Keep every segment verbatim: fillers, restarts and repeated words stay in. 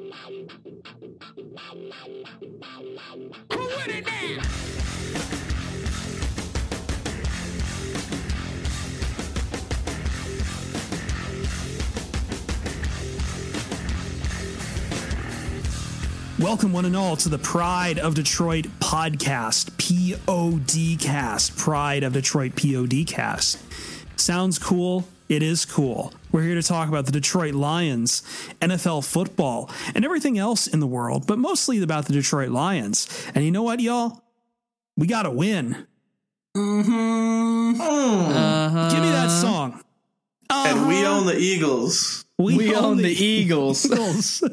Put it down. Welcome, one and all, to the Pride of Detroit podcast, P O D cast, Pride of Detroit P O D cast. Sounds cool. It is cool. We're here to talk about the Detroit Lions, N F L football, and everything else in the world, but mostly about the Detroit Lions. And you know what, y'all? We got to win. Mm-hmm. Uh-huh. Give me that song. Uh-huh. And we own the Eagles. We, We own, own the, the Eagles. Eagles.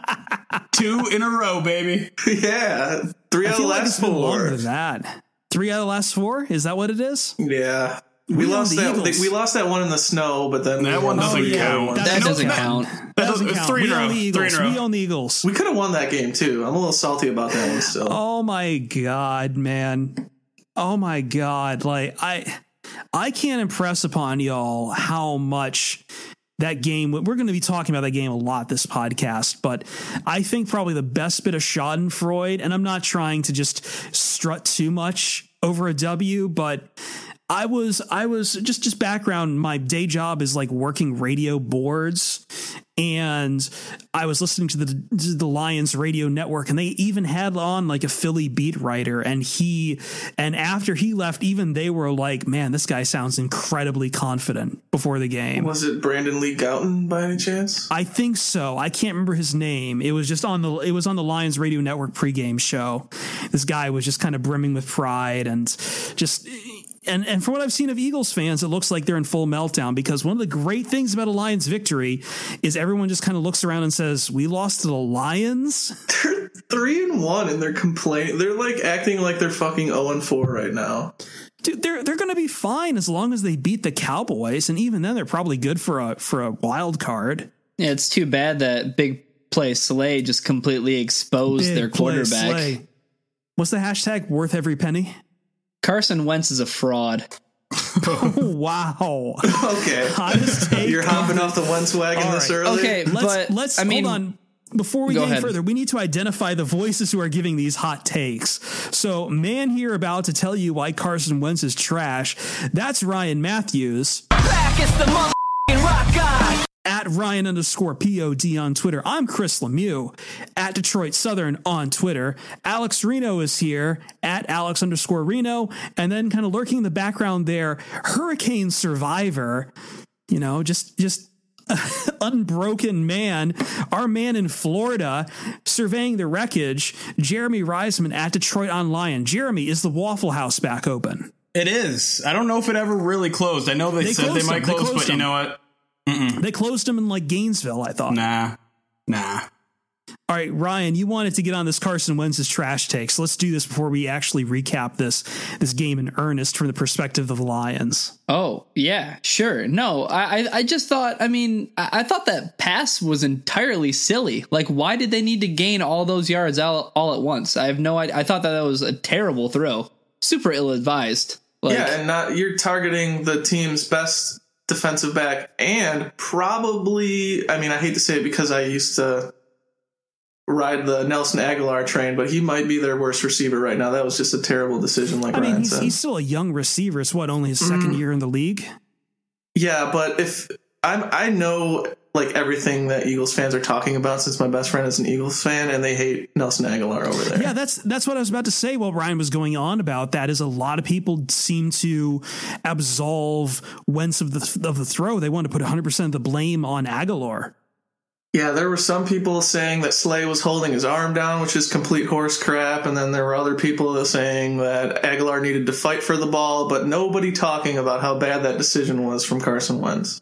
Two in a row, baby. Yeah. Three I out of feel the like last it's been longer four. than that. Three out of the last four? Is that what it is? Yeah. We, We own lost the that. Eagles. We lost that one in the snow, but then That we one won doesn't three count. other ones. That No, doesn't that- count. That doesn't doesn't count. Three in We a own row. the Three Eagles. in a row. We own the Eagles. We could have won that game too. I'm a little salty about that one still. Oh my God, man. Oh my God. Like I I can't impress upon y'all how much that game, we're going to be talking about that game a lot this podcast, but I think probably the best bit of Schadenfreude, and I'm not trying to just strut too much over a W, but I was, I was just, just background. My day job is like working radio boards, and I was listening to the, to the Lions radio network, and they even had on like a Philly beat writer, and he, and after he left, even they were like, man, this guy sounds incredibly confident before the game. Was it Brandon Lee Gouton by any chance? I think so. I can't remember his name. It was just on the, it was on the Lions radio network pregame show. This guy was just kind of brimming with pride and just, And and from what I've seen of Eagles fans, it looks like they're in full meltdown, because one of the great things about a Lions victory is everyone just kind of looks around and says, we lost to the Lions? They're three and one and they're complaining. They're like acting like they're fucking zero and four right now. Dude, they're they're going to be fine as long as they beat the Cowboys, and even then they're probably good for a for a wild card. Yeah, it's too bad that big play Slay just completely exposed Big their play, quarterback. Slay. What's the hashtag? Worth every penny? Carson Wentz is a fraud. Oh, wow. Okay. Hottest take. You're hopping off the Wentz wagon All this right. early? Okay, Let's but let's I mean, hold on. Before we go go any ahead. further, we need to identify the voices who are giving these hot takes. So, man here about to tell you why Carson Wentz is trash. That's Ryan Matthews. Back is the motherfucking rock guy. At Ryan underscore P O D on Twitter. I'm Chris Lemieux at Detroit Southern on Twitter. Alex Reno is here at Alex underscore Reno. And then kind of lurking in the background there, Hurricane Survivor, you know, just, just unbroken man, our man in Florida surveying the wreckage, Jeremy Reisman at Detroit Online. Jeremy, is the Waffle House back open? It is. I don't know if it ever really closed. I know they, They said they closed might them. They close, closed but you them. know what? Mm-mm. They closed them in like Gainesville, I thought. Nah. Nah. All right, Ryan, you wanted to get on this Carson Wentz's trash take, so let's do this before we actually recap this this game in earnest from the perspective of the Lions. Oh, yeah, sure. No, I, I- I just thought, I mean, I, I thought that pass was entirely silly. Like, why did they need to gain all those yards all, all at once? I have no idea. I thought that that was a terrible throw. Super ill-advised. Like, yeah, and not you're targeting the team's best defensive back, and probably, I mean, I hate to say it because I used to ride the Nelson Aguilar train, but he might be their worst receiver right now. That was just a terrible decision, like I mean, Ryan he's, said. he's still a young receiver. It's what, only his second Mm. year in the league? Yeah, but if I'm, I know like everything that Eagles fans are talking about, since my best friend is an Eagles fan, and they hate Nelson Aguilar over there. Yeah, that's that's what I was about to say while Ryan was going on about that, is a lot of people seem to absolve Wentz of the of the throw. They want to put one hundred percent of the blame on Aguilar. Yeah, there were some people saying that Slay was holding his arm down, which is complete horse crap, and then there were other people that saying that Aguilar needed to fight for the ball, but nobody talking about how bad that decision was from Carson Wentz.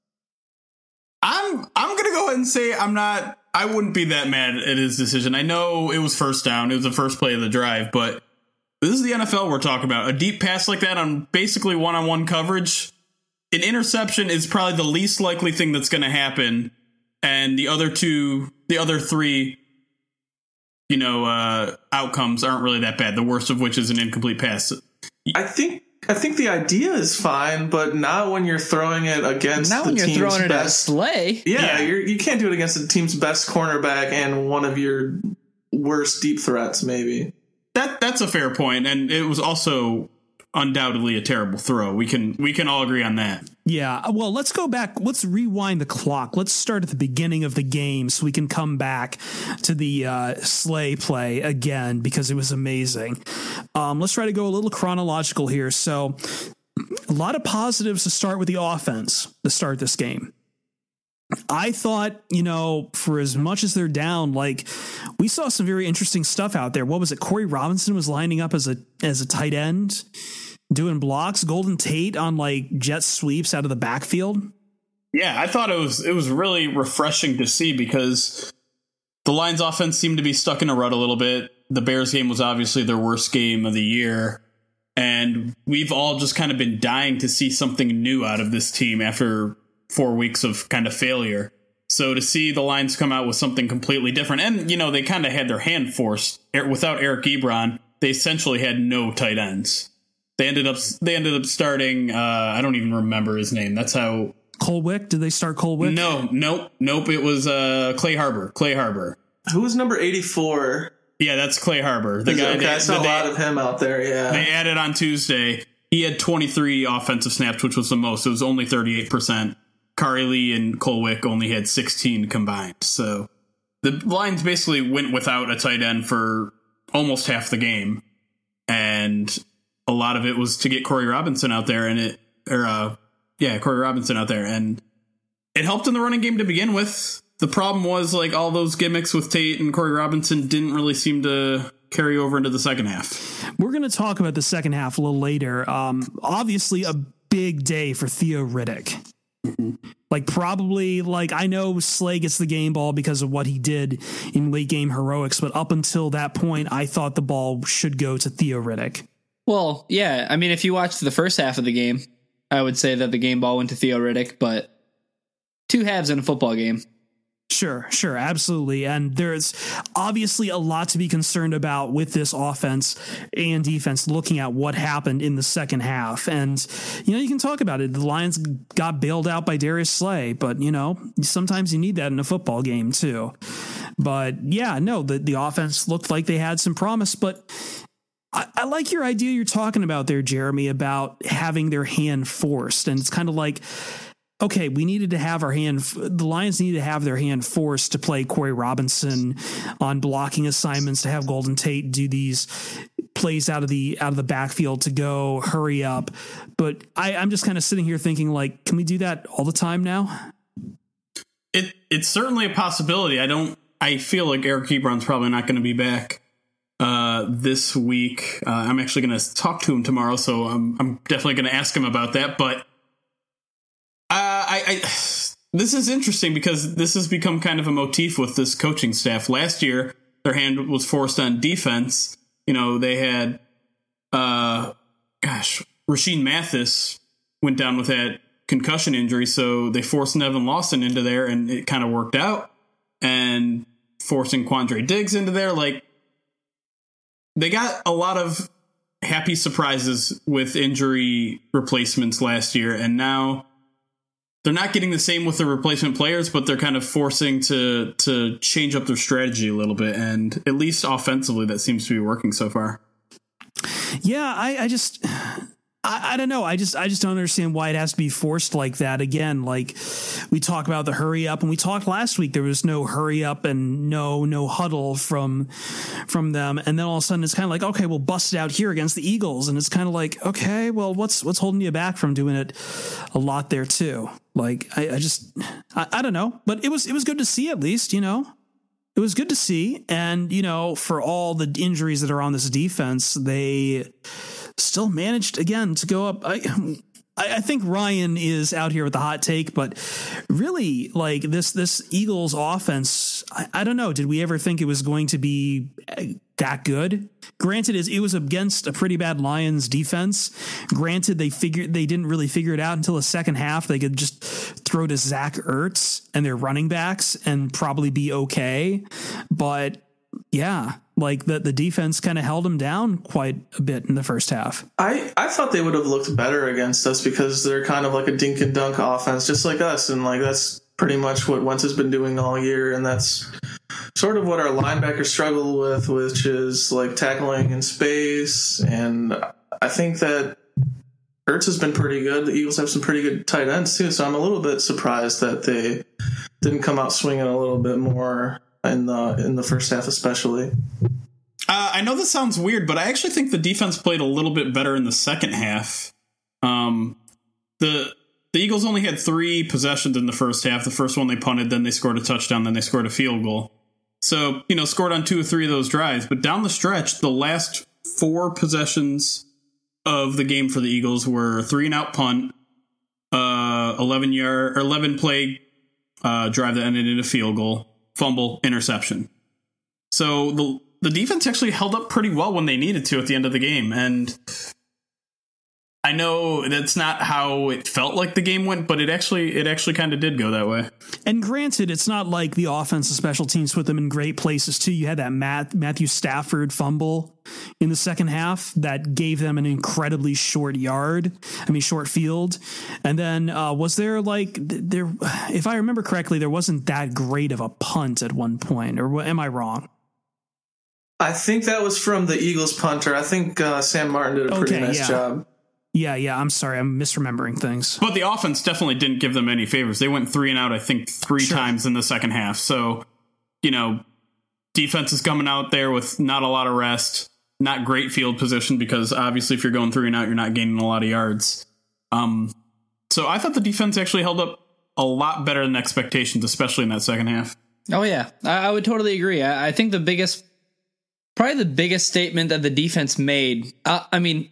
I'm I'm gonna go ahead and say I'm not. I wouldn't be that mad at his decision. I know it was first down. It was the first play of the drive, but this is the N F L we're talking about. A deep pass like that on basically one-on-one coverage, an interception is probably the least likely thing that's going to happen. And the other two, the other three, you know, uh, outcomes aren't really that bad. The worst of which is an incomplete pass. I think I think the idea is fine, but not when you're throwing it against Not the when you're team's throwing it at best. Slay. Yeah, Yeah. You're, you can't do it against the team's best cornerback and one of your worst deep threats, maybe. That that's a fair point, and it was also undoubtedly a terrible throw. We can we can all agree on that. Yeah, well, let's go back. Let's rewind the clock. Let's start at the beginning of the game so we can come back to the uh, Slay play again because it was amazing. Um, let's try to go a little chronological here. So, a lot of positives to start with the offense to start this game. I thought, you know, for as much as they're down, like we saw some very interesting stuff out there. What was it? Corey Robinson was lining up as a as a tight end, doing blocks. Golden Tate on like jet sweeps out of the backfield. Yeah, I thought it was it was really refreshing to see because the Lions offense seemed to be stuck in a rut a little bit. The Bears game was obviously their worst game of the year. And we've all just kind of been dying to see something new out of this team after four weeks of kind of failure. So to see the Lions come out with something completely different, and, you know, they kind of had their hand forced. Without Eric Ebron, they essentially had no tight ends. They ended up they ended up starting, uh, I don't even remember his name. That's how... Colwick? Did they start Colwick? No, nope, nope. It was uh, Clay Harbor. Clay Harbor. Who was number eighty-four? Yeah, that's Clay Harbor. The Is it- guy okay, they, I saw a they- lot of him out there, yeah. they added on Tuesday. He had twenty-three offensive snaps, which was the most. It was only thirty-eight percent. Kari Lee and Colwick only had sixteen combined. So the Lions basically went without a tight end for almost half the game. And a lot of it was to get Corey Robinson out there and it, or, uh, yeah, Corey Robinson out there. And it helped in the running game to begin with. The problem was like all those gimmicks with Tate and Corey Robinson didn't really seem to carry over into the second half. We're going to talk about the second half a little later. Um, obviously a big day for Theo Riddick. Mm-hmm. Like probably like I know Slay gets the game ball because of what he did in late game heroics, but up until that point, I thought the ball should go to Theo Riddick. Well, yeah. I mean, if you watched the first half of the game, I would say that the game ball went to Theo Riddick, but two halves in a football game. Sure, sure, absolutely. And there's obviously a lot to be concerned about with this offense and defense looking at what happened in the second half. And, you know, you can talk about it. The Lions got bailed out by Darius Slay, but, you know, sometimes you need that in a football game too. But yeah, no, the, the offense looked like they had some promise, but I, I like your idea you're talking about there, Jeremy, about having their hand forced. And it's kind of like, okay, we needed to have our hand, the Lions needed to have their hand forced to play Corey Robinson on blocking assignments, to have Golden Tate do these plays out of the, out of the backfield to go hurry up. But I, I'm just kind of sitting here thinking like, can we do that all the time now? It It's certainly a possibility. I don't, I feel like Eric Ebron's probably not going to be back uh, this week. Uh, I'm actually going to talk to him tomorrow, so I'm, I'm definitely going to ask him about that. But Uh, I, I this is interesting because this has become kind of a motif with this coaching staff. Last year, their hand was forced on defense. You know, they had, uh, gosh, Rasheed Mathis went down with that concussion injury, so they forced Nevin Lawson into there, and it kind of worked out. And forcing Quandre Diggs into there, like, they got a lot of happy surprises with injury replacements last year, and now they're not getting the same with the replacement players, but they're kind of forcing to to change up their strategy a little bit. And at least offensively, that seems to be working so far. Yeah, I, I just, I, I don't know. I just, I just don't understand why it has to be forced like that. Again, like we talk about the hurry up, and we talked last week, there was no hurry up and no, no huddle from, from them. And then all of a sudden it's kind of like, okay, we'll bust it out here against the Eagles. And it's kind of like, okay, well, what's, what's holding you back from doing it a lot there too? Like, I, I just, I, I don't know, but it was, it was good to see at least, you know. It was good to see. And, you know, for all the injuries that are on this defense, they still managed again to go up. I, I think Ryan is out here with the hot take, but really like this, this Eagles offense, I, I don't know. Did we ever think it was going to be that good? Granted, is it was against a pretty bad Lions defense. Granted, they figured they didn't really figure it out until the second half. They could just throw to Zach Ertz and their running backs and probably be okay. But yeah, like the, the defense kind of held them down quite a bit in the first half. I, I thought they would have looked better against us because they're kind of like a dink and dunk offense, just like us. And like that's pretty much what Wentz has been doing all year. And that's sort of what our linebackers struggle with, which is like tackling in space. And I think that Ertz has been pretty good. The Eagles have some pretty good tight ends too. So I'm a little bit surprised that they didn't come out swinging a little bit more in the in the first half, especially. Uh, I know this sounds weird, but I actually think the defense played a little bit better in the second half. Um, the the Eagles only had three possessions in the first half. The first one they punted, then they scored a touchdown, then they scored a field goal. So, you know, scored on two or three of those drives. But down the stretch, the last four possessions of the game for the Eagles were three and out punt, uh, eleven yard or eleven play uh, drive that ended in a field goal, fumble, interception. So the the defense actually held up pretty well when they needed to at the end of the game. And I know that's not how it felt like the game went, but it actually it actually kind of did go that way. And granted, it's not like the offensive special teams put them in great places too. You had that Matt, Matthew Stafford fumble in the second half that gave them an incredibly short yard. I mean, short field. And then uh, was there like there? If I remember correctly, there wasn't that great of a punt at one point, or am I wrong? I think that was from the Eagles punter. I think uh, Sam Martin did a pretty Okay, nice yeah. job. Yeah, yeah. I'm sorry. I'm misremembering things. But the offense definitely didn't give them any favors. They went three and out, I think, three Sure. times in the second half. So, you know, defense is coming out there with not a lot of rest, not great field position, because obviously if you're going three and out, you're not gaining a lot of yards. Um, so I thought the defense actually held up a lot better than expectations, especially in that second half. Oh, yeah, I, I would totally agree. I, I think the biggest, probably the biggest statement that the defense made, uh, I mean,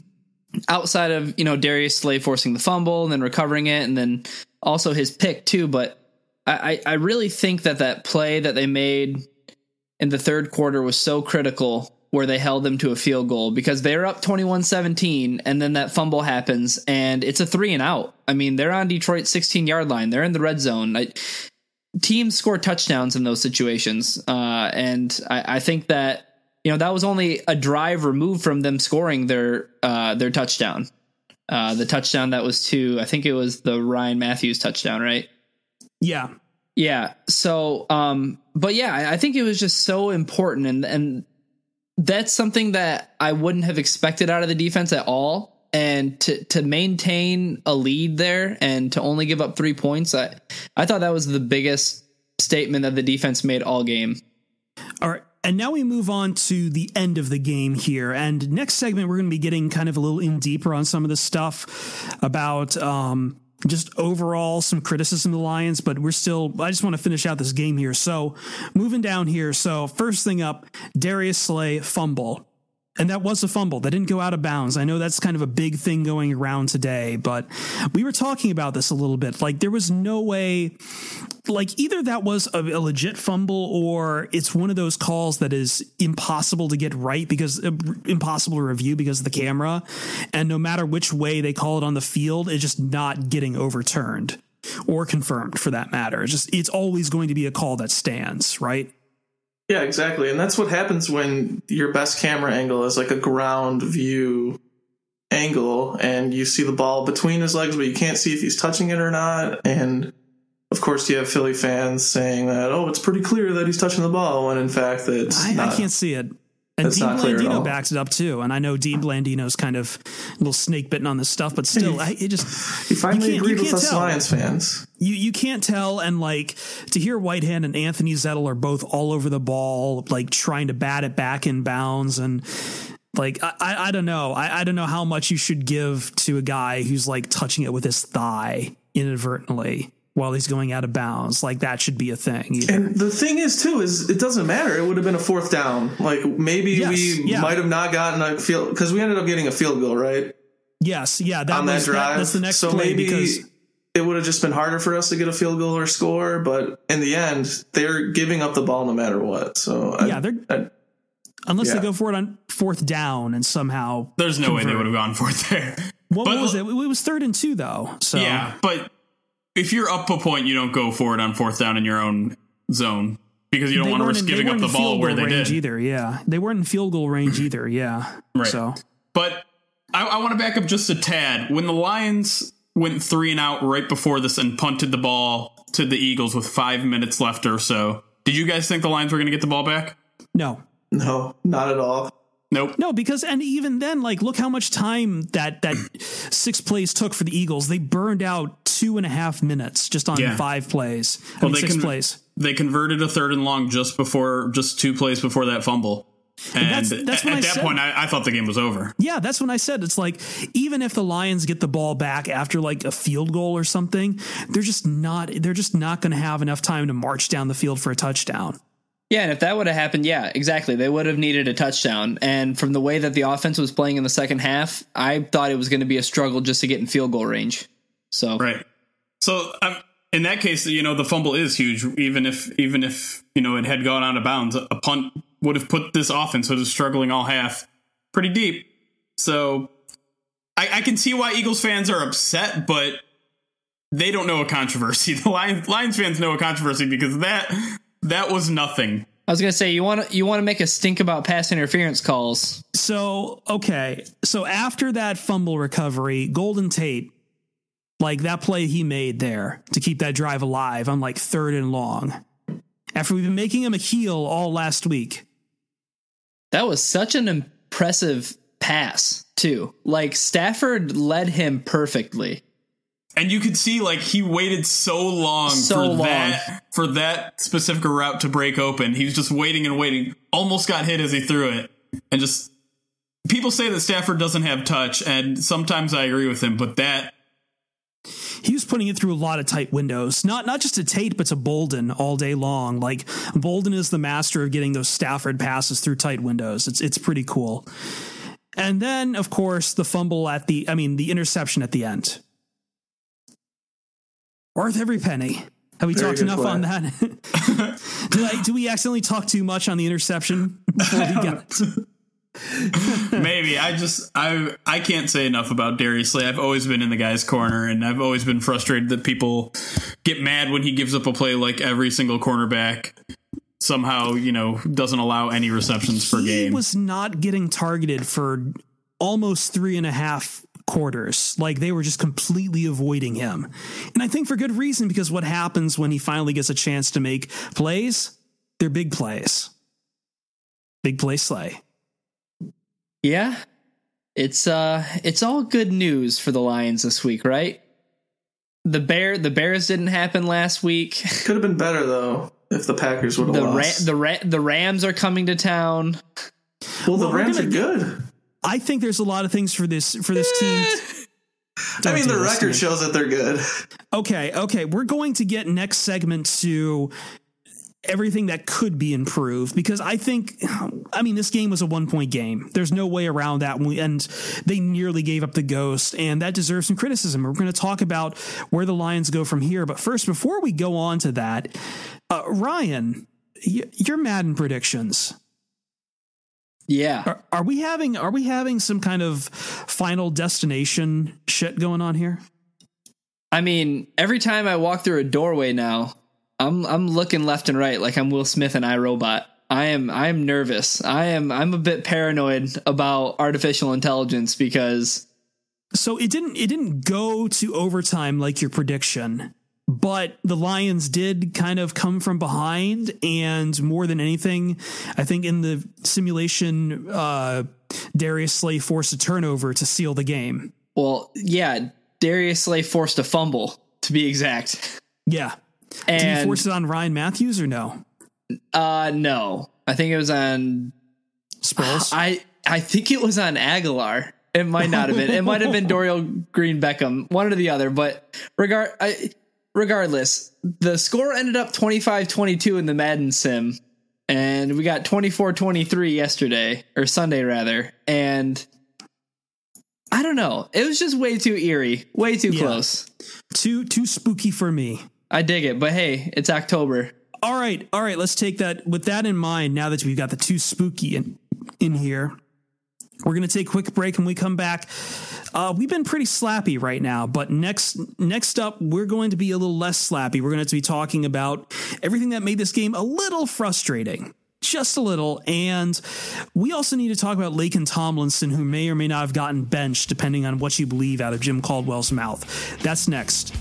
outside of, you know, Darius Slay forcing the fumble and then recovering it, and then also his pick too. But I, I really think that that play that they made in the third quarter was so critical, where they held them to a field goal, because they're up twenty-one seventeen and then that fumble happens and it's a three and out. I mean, they're on Detroit's sixteen yard line. They're in the red zone. I, teams score touchdowns in those situations. Uh, and I, I think that, you know, that was only a drive removed from them scoring their uh, their touchdown. Uh, the touchdown that was to, I think it was the Ryan Matthews touchdown, right? Yeah. Yeah. So, um, but yeah, I, I think it was just so important. And, and that's something that I wouldn't have expected out of the defense at all. And to, to maintain a lead there and to only give up three points, I, I thought that was the biggest statement that the defense made all game. All right. And now we move on to the end of the game here. And next segment, we're going to be getting kind of a little in deeper on some of this stuff about um, just overall some criticism of the Lions. But we're still, I just want to finish out this game here. So moving down here. So first thing up, Darius Slay fumble. And that was a fumble that didn't go out of bounds. I know that's kind of a big thing going around today, but we were talking about this a little bit. Like there was no way, like either that was a, a legit fumble or it's one of those calls that is impossible to get right because uh, impossible to review because of the camera. And no matter which way they call it on the field, it's just not getting overturned or confirmed for that matter. It's just, it's always going to be a call that stands, right? Yeah, exactly. And that's what happens when your best camera angle is like a ground view angle and you see the ball between his legs, but you can't see if he's touching it or not. And of course, you have Philly fans saying that, oh, it's pretty clear that he's touching the ball, when in fact, it's I, not. I can't see it. And That's Dean not clear at all. Blandino backs it up too. And I know Dean Blandino's kind of a little snake bitten on this stuff, but still, I, it just He finally you can't- agreed you with can't us tell. Lions fans. You you can't tell, and like to hear Whitehead and Anthony Zettel are both all over the ball, like trying to bat it back in bounds, and like I I, I don't know, I, I don't know how much you should give to a guy who's like touching it with his thigh inadvertently while he's going out of bounds. Like that should be a thing. Either. And the thing is, too, is it doesn't matter. It would have been a fourth down. Like maybe Yes, we yeah. might have not gotten a field because we ended up getting a field goal, right? Yes, yeah, that on was that drive. That, that's the next so play maybe because. it would have just been harder for us to get a field goal or score, but in the end, they're giving up the ball no matter what. So I, Yeah, they're I, unless yeah. they go for it on fourth down and somehow There's no way they convert. would have gone for it there. What But- was it? It was third and two though. So Yeah, but if you're up a point, you don't go for it on fourth down in your own zone. because you don't They want to weren't risk in- giving they up weren't the in ball field where goal they range did. either. Yeah, they weren't in field goal range either. Yeah, Right. So, But I, I want to back up just a tad. When the Lions went three and out right before this and punted the ball to the Eagles with five minutes left or so, did you guys think the Lions were going to get the ball back? no, No, not at all. Nope. no, because and even then, like, look how much time that that six plays took for the Eagles. They burned out two and a half minutes just on Yeah. five plays. I Well, mean, they six con- plays. They converted a third and long just before, just two plays before that fumble. And that's- that's at, what at I that said. point, I, I thought the game was over. Yeah, that's when I said it's like even if the Lions get the ball back after like a field goal or something, they're just not they're just not going to have enough time to march down the field for a touchdown. Yeah, and if that would have happened, yeah, exactly. They would have needed a touchdown. And from the way that the offense was playing in the second half, I thought it was going to be a struggle just to get in field goal range. So Right. So um, in that case, you know, the fumble is huge. Even if, even if, you know, it had gone out of bounds, a punt would have put this offense, which is struggling all half, pretty deep. So I, I can see why Eagles fans are upset, but they don't know a controversy. The Lions, Lions fans know a controversy because that that was nothing. I was going to say, you want to you want to make a stink about pass interference calls. So, okay. So after that fumble recovery, Golden Tate, like that play he made there to keep that drive alive on like third and long, after we've been making him a heel all last week. That was such an impressive pass, too. Like, Stafford led him perfectly. And you could see, like, he waited so long So for long. that for that specific route to break open. He was just waiting and waiting. Almost got hit as he threw it. And just people say that Stafford doesn't have touch, and sometimes I agree with him, but that He was putting it through a lot of tight windows, not not just to Tate, but to Bolden all day long. Like Bolden is the master of getting those Stafford passes through tight windows. It's it's pretty cool. And then, of course, the fumble at the, I mean, the interception at the end. Worth every penny. Have we Very talked good enough play. on that? did I, did we accidentally talk too much on the interception before we got maybe I just I I can't say enough about Darius Slay. I've always been in the guy's corner, and I've always been frustrated that people get mad when he gives up a play like every single cornerback somehow, you know, doesn't allow any receptions per he game. was not getting targeted for almost three and a half quarters. Like they were just completely avoiding him. And I think for good reason, because what happens when he finally gets a chance to make plays, they're big plays. Big play Slay. Yeah, it's uh, it's all good news for the Lions this week, right? The bear, the Bears didn't happen last week. Could have been better though if the Packers would have The Ra- lost. the Ra- the Rams are coming to town. well, the Well, we're Rams are gonna good. I think there's a lot of things for this for this team. I Don't mean, do the this to record me. shows that they're good. Okay, okay. We're going to get next segment to everything that could be improved, because I think, I mean, this game was a one point game. There's no way around that. And they nearly gave up the ghost, and that deserves some criticism. We're going to talk about where the Lions go from here. But first, before we go on to that, uh, Ryan, y- your Madden predictions. Yeah, Are, are we having are we having some kind of Final Destination shit going on here? I mean, every time I walk through a doorway now, I'm I'm looking left and right like I'm Will Smith in iRobot. I am I am nervous. I am I'm a bit paranoid about artificial intelligence because So it didn't it didn't go to overtime like your prediction, but the Lions did kind of come from behind, and more than anything, I think in the simulation, uh, Darius Slay forced a turnover to seal the game. well, yeah, Darius Slay forced a fumble to be exact. Yeah. Did he And force it on Ryan Matthews or no? uh no, I think it was on Sproles? I I think it was on Aguilar. It might not have been. It might have been Dorial Green Beckham, one or the other. But regard, I, regardless, the score ended up twenty-five twenty-two in the Madden sim, and we got twenty-four twenty-three yesterday, or Sunday rather. And I don't know. It was just way too eerie, way too Yeah. close. Too too spooky for me. I dig it, but hey, it's October. All right, all right. Let's take that with that in mind. Now that we've got the too spooky in in here, We're going to take a quick break. When we come back, uh, we've been pretty slappy right now, but next next up, we're going to be a little less slappy. We're going to be talking about everything that made this game a little frustrating, just a little. And we also need to talk about Laken Tomlinson, who may or may not have gotten benched, depending on what you believe out of Jim Caldwell's mouth. That's next.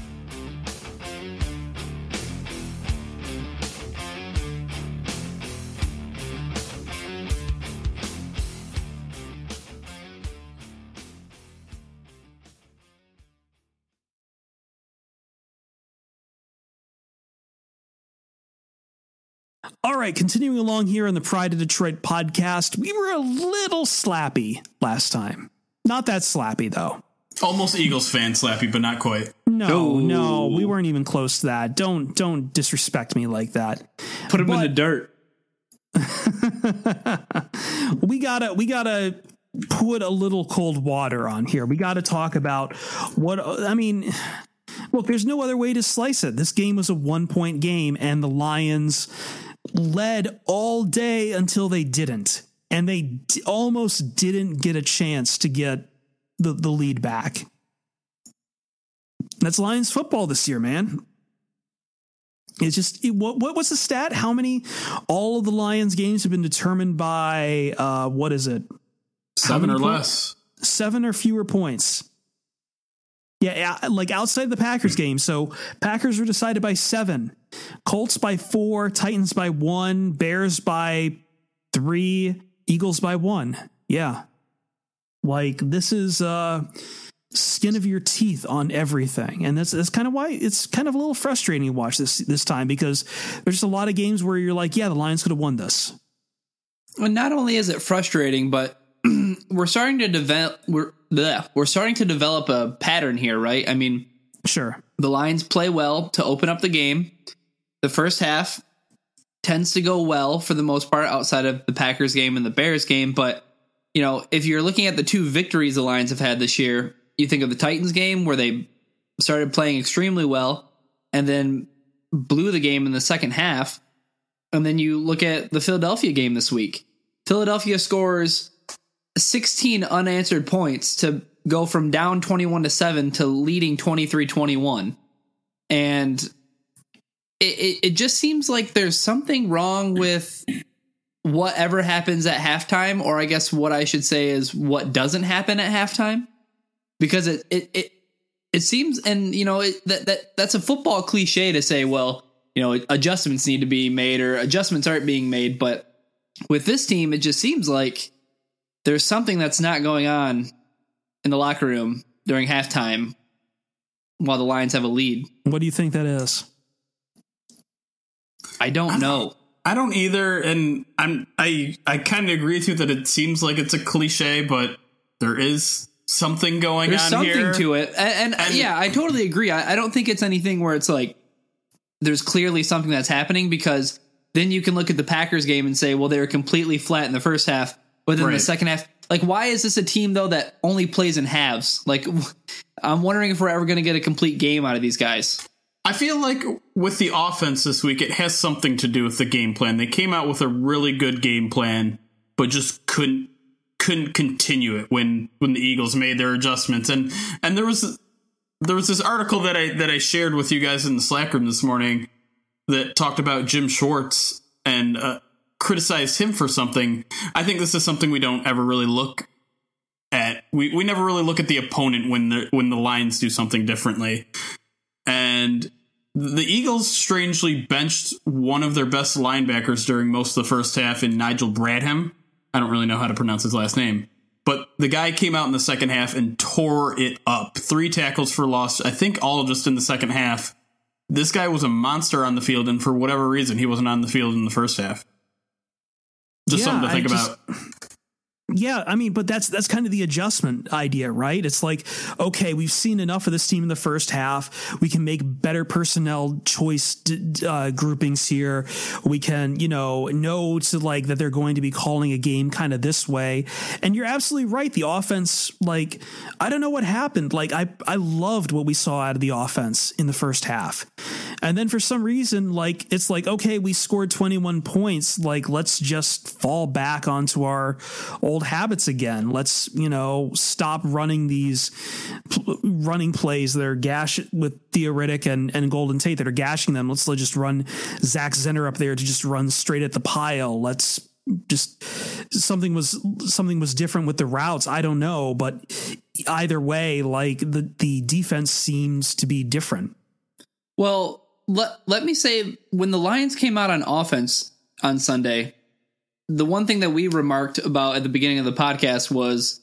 All right, continuing along here on the Pride of Detroit podcast, we were a little slappy last time. Not that slappy, though. Almost Eagles fan slappy, but not quite. No, Ooh. no, we weren't even close to that. Don't don't disrespect me like that. Put him But- in the dirt. we gotta we gotta put a little cold water on here. We gotta talk about what I mean. Look, there's no other way to slice it. This game was a one point game, and the Lions led all day until they didn't, and they d- almost didn't get a chance to get the, the lead back. That's Lions football this year, man. It's just it, what what was the stat? How many? All of the Lions games have been determined by uh, what is it? Seven many or points? less. Seven or fewer points. Yeah, like outside the Packers game. So Packers were decided by seven, Colts by four, Titans by one, Bears by three, Eagles by one. Yeah. Like this is uh skin of your teeth on everything. And that's that's kind of why it's kind of a little frustrating to watch this this time, because there's just a lot of games where you're like, yeah, the Lions could have won this. Well, not only is it frustrating, but we're starting to develop we're bleh, we're starting to develop a pattern here, right? I mean, Sure. the Lions play well to open up the game. The first half tends to go well for the most part outside of the Packers game and the Bears game, but you know, if you're looking at the two victories the Lions have had this year, you think of the Titans game where they started playing extremely well and then blew the game in the second half. And then you look at the Philadelphia game this week. Philadelphia scores sixteen unanswered points to go from down twenty-one to seven to leading twenty-three twenty-one. And it, it, it just seems like there's something wrong with whatever happens at halftime, or I guess what I should say is what doesn't happen at halftime, because it, it, it, it seems, and you know, it, that, that that's a football cliche to say, well, you know, adjustments need to be made or adjustments aren't being made. But with this team, it just seems like there's something that's not going on in the locker room during halftime while the Lions have a lead. What do you think that is? I don't know. I don't either, and I'm I I kind of agree with you that it seems like it's a cliche, but there is something going There's on something here. to it. And, and, And- yeah, I totally agree. I, I don't think it's anything where it's like there's clearly something that's happening, because then you can look at the Packers game and say, well, they were completely flat in the first half, but then Right. the second half, like, why is this a team, though, that only plays in halves? Like, I'm wondering if we're ever going to get a complete game out of these guys. I feel like with the offense this week, it has something to do with the game plan. They came out with a really good game plan, but just couldn't couldn't continue it when when the Eagles made their adjustments. And and there was there was this article that I that I shared with you guys in the Slack room this morning that talked about Jim Schwartz and uh, criticized him for something. I think this is something we don't ever really look at. We we never really look at the opponent when the when the Lions do something differently. And the Eagles strangely benched one of their best linebackers during most of the first half in Nigel Bradham. I don't really know how to pronounce his last name. But the guy came out in the second half and tore it up. Three tackles for loss, I think all just in the second half. This guy was a monster on the field, and for whatever reason, he wasn't on the field in the first half. Just Yeah, something to I think just- about. Yeah, I mean, but that's that's kind of the adjustment idea, right? It's like, okay, we've seen enough of this team in the first half. We can make better personnel choice d- uh, groupings here. We can, you know, know to like that they're going to be calling a game kind of this way. And you're absolutely right. The offense, like, I don't know what happened. Like, I I loved what we saw out of the offense in the first half. And then for some reason, like, it's like, okay, we scored twenty-one points. Like, let's just fall back onto our old habits again. Let's, you know, stop running these pl- running plays that are gash with Theo Riddick and, and Golden Tate that are gashing them. Let's just run Zach Zenner up there to just run straight at the pile. Let's just something was something was different with the routes. I don't know, but either way, like the, the defense seems to be different. Well, let, let me say, when the Lions came out on offense on Sunday, the one thing that we remarked about at the beginning of the podcast was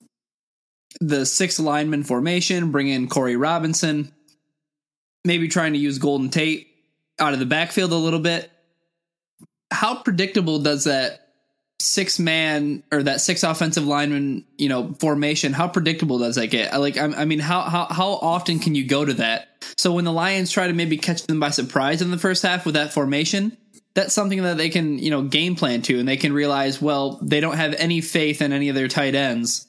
the six lineman formation, bring in Corey Robinson, maybe trying to use Golden Tate out of the backfield a little bit. How predictable does that six man or that six offensive lineman, you know, formation, how predictable does that get? Like, I, I mean, how, how, how often can you go to that? So when the Lions try to maybe catch them by surprise in the first half with that formation, that's something that they can, you know, game plan to, and they can realize, well, they don't have any faith in any of their tight ends.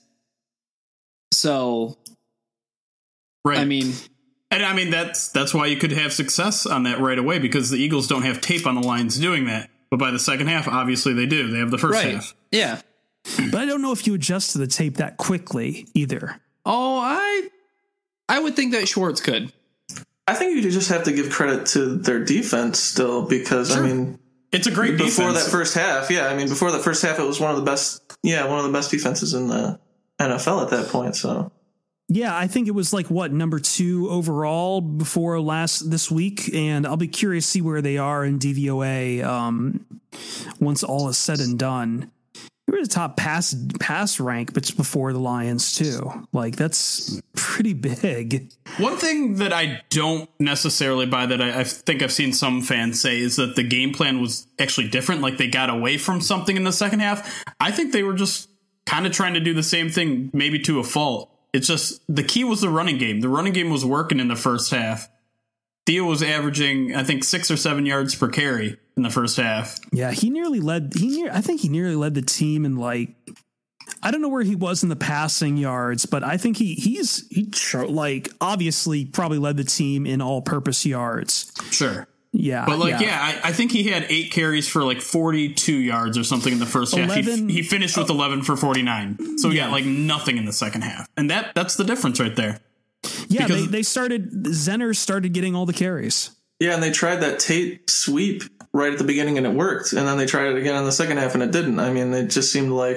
So, right. I mean, and I mean, that's, that's why you could have success on that right away, because the Eagles don't have tape on the Lions doing that. But by the second half, obviously they do. They have the first right. half. Yeah. But I don't know if you adjust to the tape that quickly either. Oh, I, I would think that Schwartz could. I think you just have to give credit to their defense still, because Sure. I mean, it's a great before defense. that first half. Yeah, I mean, before that first half, it was one of the best. Yeah, one of the best defenses in the N F L at that point. So. Yeah, I think it was like what, number two overall before last this week, and I'll be curious to see where they are in D V O A um, once all is said and done. They were the top pass pass rank, but it's before the Lions too. Like, that's pretty big. One thing that I don't necessarily buy that I, I think I've seen some fans say is that the game plan was actually different. Like, they got away from something in the second half. I think they were just kind of trying to do the same thing, maybe to a fault. It's just the key was the running game. The running game was working in the first half. Theo was averaging, I think, six or seven yards per carry in the first half. Yeah, he nearly led. He near. I think he nearly led the team in, like, I don't know where he was in the passing yards, but I think he he's he like obviously probably led the team in all-purpose yards. Sure. Yeah, But, like, yeah, yeah, I, I think he had eight carries for, like, forty-two yards or something in the first half. He, eleven he finished with eleven for forty-nine. So, he Yeah. got, like, nothing in the second half. And that that's the difference right there. yeah. because- They they started. Zenner started getting all the carries. Yeah, and they tried that Tate sweep right at the beginning, and it worked. And then they tried it again in the second half, and it didn't. I mean, it just seemed like,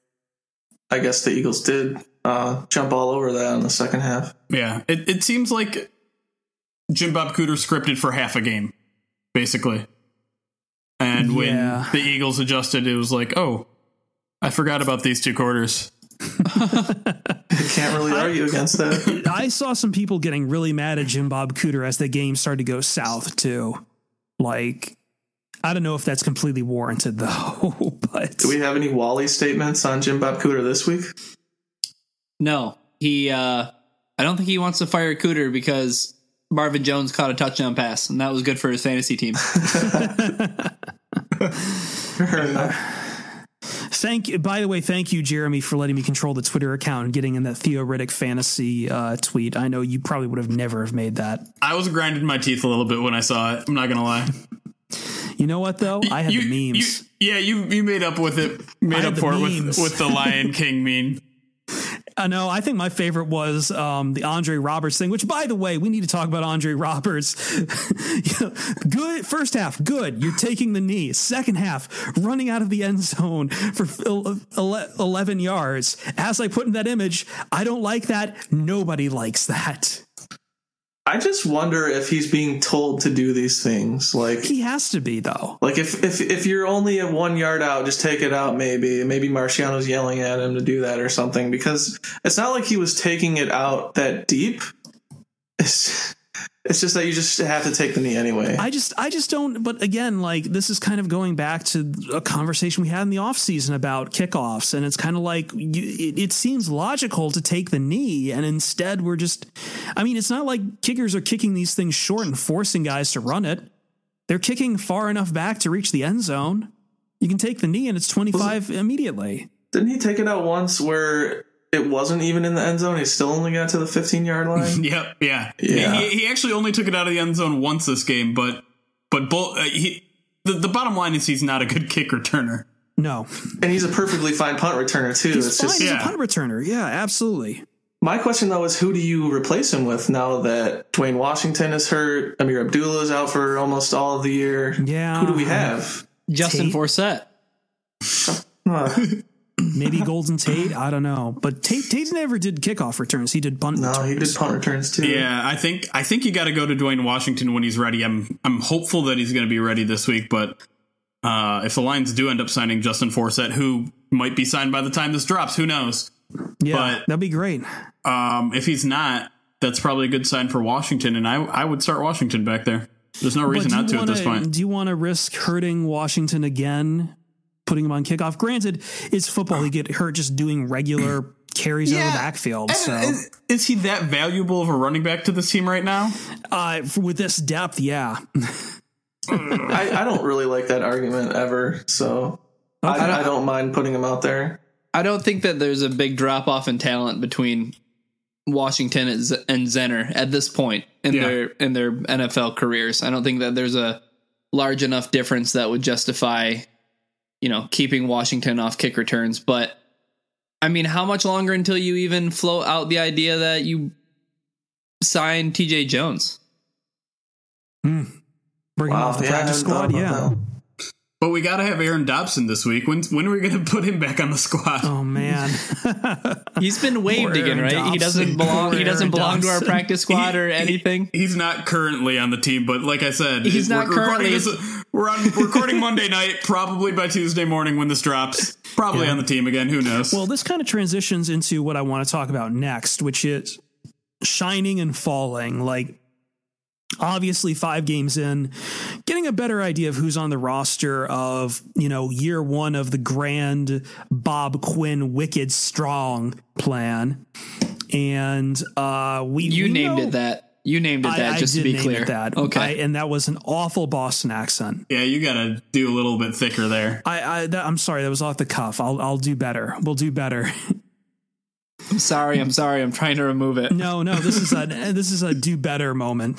I guess the Eagles did uh, jump all over that in the second half. Yeah. It, it seems like Jim Bob Cooter scripted for half a game, basically. And when Yeah. the Eagles adjusted, it was like, oh, I forgot about these two quarters. Can't really argue against that. I saw some people getting really mad at Jim Bob Cooter as the game started to go south too. Like, I don't know if that's completely warranted though. But Do we have any Wally statements on Jim Bob Cooter this week? No, he, uh, I don't think he wants to fire Cooter because Marvin Jones caught a touchdown pass, and that was good for his fantasy team. Fair enough. Thank you. By the way, thank you, Jeremy, for letting me control the Twitter account and getting in that Theo Riddick fantasy uh, tweet. I know you probably would have never have made that. I was grinding my teeth a little bit when I saw it. I'm not going to lie. You know what, though? I had You- the memes. you- yeah, you you made up with it. Made I had up the for it memes. with, with the Lion King meme. I know. I think my favorite was um, the Andre Roberts thing, which, by the way, we need to talk about Andre Roberts. You know, good. First half, good. You're taking the knee. Second half, running out of the end zone for eleven yards. As I put in that image, I don't like that. Nobody likes that. I just wonder if he's being told to do these things. Like, He has to be, though. like if, if, if you're only at one yard out, just take it out maybe. Maybe Marciano's yelling at him to do that or something, because it's not like he was taking it out that deep. It's, it's just that you just have to take the knee anyway. I just, I just don't. But again, like, this is kind of going back to a conversation we had in the offseason about kickoffs. And it's kind of like, you, it, it seems logical to take the knee. And instead we're just, I mean, it's not like kickers are kicking these things short and forcing guys to run it. They're kicking far enough back to reach the end zone. You can take the knee and it's twenty-five immediately. Didn't he take it out once where it wasn't even in the end zone. He still only got to the fifteen-yard line. Yep, yeah. Yeah. He, he actually only took it out of the end zone once this game, but but bull, uh, he the, the bottom line is he's not a good kick returner. No. And he's a perfectly fine punt returner, too. He's it's fine just as yeah. a punt returner. Yeah, absolutely. My question, though, is who do you replace him with now that Dwayne Washington is hurt? Amir Abdullah is out for almost all of the year. Yeah. Who do we have? Justin Tate? Forsett. Uh, Maybe Golden Tate. I don't know. But Tate Tate never did kickoff returns. He did punt no, returns. he did punt returns, too. Yeah, I think I think you got to go to Dwayne Washington when he's ready. I'm I'm hopeful that he's going to be ready this week, but uh, if the Lions do end up signing Justin Forsett, who might be signed by the time this drops, who knows? Yeah, but- that'd be great. Um, if he's not, that's probably a good sign for Washington, and I I would start Washington back there. There's no reason But do not you to at this wanna- point. Do you want to risk hurting Washington again, putting him on kickoff? Granted, it's football. He get hurt just doing regular carries out of the backfield. And So is, is he that valuable of a running back to this team right now? uh, with this depth, yeah. I, I don't really like that argument ever, so I, I don't mind putting him out there. I don't think that there's a big drop off in talent between Washington and Z- and Zenner at this point in Yeah. their in their N F L careers. I don't think that there's a large enough difference that would justify, you know, keeping Washington off kick returns. But I mean, how much longer until you even float out the idea that you sign T J Jones? Bring him Wow, off the yeah, I practice hadn't thought squad, about yeah. that. But we got to have Aaron Dobson this week. When when are we going to put him back on the squad? Oh man, He's been waived Poor again, Aaron right? He Dobson. doesn't belong. Poor He doesn't Aaron belong to our Dobson. practice squad or He- anything. he- he's not currently on the team, but like I said, He's we're not recording currently- this- we're on recording Monday night, probably by Tuesday morning when this drops. Probably Yeah. on the team again. Who knows? Well, this kind of transitions into what I want to talk about next, which is shining and falling. Like, obviously, five games in, getting a better idea of who's on the roster of, you know, year one of the grand Bob Quinn Wicked Strong plan. And uh, we You we named know- it that. You named it I, that. I Just did to be name clear. it that. Okay. I, and that was an awful Boston accent. yeah, you got to do a little bit thicker there. I, I that, I'm sorry, that was off the cuff. I'll I'll do better. We'll do better. I'm sorry. I'm sorry. I'm trying to remove it. No, no, this is a this is a do better moment.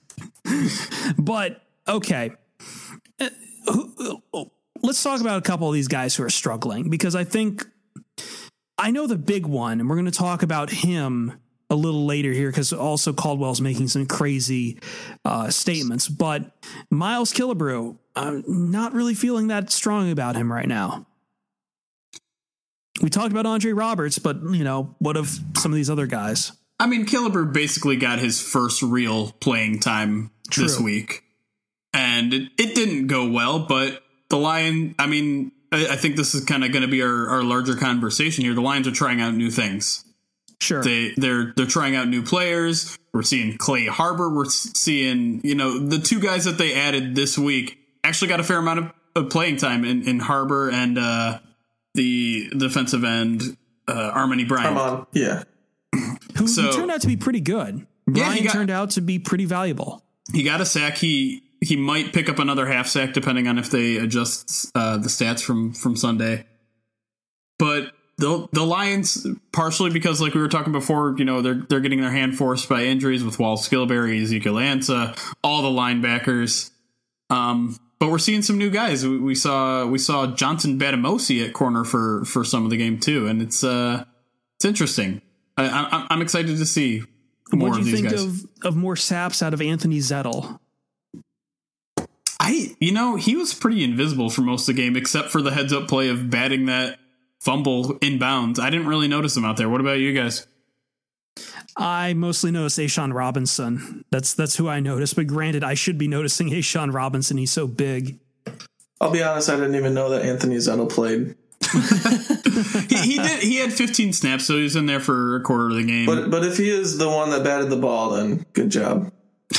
But okay, Uh, who- who- let's talk about a couple of these guys who are struggling, because I think I know the big one, and we're going to talk about him a little later here, because also Caldwell's making some crazy uh, statements. But Miles Killebrew, I'm not really feeling that strong about him right now. We talked about Andre Roberts, but, you know, what of some of these other guys? I mean, Killebrew basically got his first real playing time this True. week, and it, it didn't go well. But the Lion, I mean, I, I think this is kind of going to be our, our larger conversation here. The Lions are trying out new things. Sure. They they're they're trying out new players. We're seeing Clay Harbor. We're seeing, you know, the two guys that they added this week actually got a fair amount of, of playing time in, in Harbor and uh, the defensive end uh, Armani Bryant. Come on. Yeah. who, so- who turned out to be pretty good. Yeah, Brian he got- turned out to be pretty valuable. He got a sack. He he might pick up another half sack depending on if they adjust uh, the stats from from Sunday. But the the Lions, partially because, like we were talking before, you know, they're they're getting their hand forced by injuries with Wall Skillberry, Ezekiel Ansah, all the linebackers. Um, but we're seeing some new guys. We, we saw we saw Johnson Batamosi at corner for for some of the game too, and it's uh it's interesting. I, I, I'm excited to see more What do of you these think guys. of, of more saps out of Anthony Zettel? I, you know, he was pretty invisible for most of the game, except for the heads up play of batting that fumble inbounds. I didn't really notice him out there. What about you guys? I mostly noticed Ashawn Robinson. That's that's who I noticed. But granted, I should be noticing Ashawn Robinson. He's so big. I'll be honest, I didn't even know that Anthony Zettel played. he, he did. He had fifteen snaps, so he was in there for a quarter of the game. But but if he is the one that batted the ball, then good job.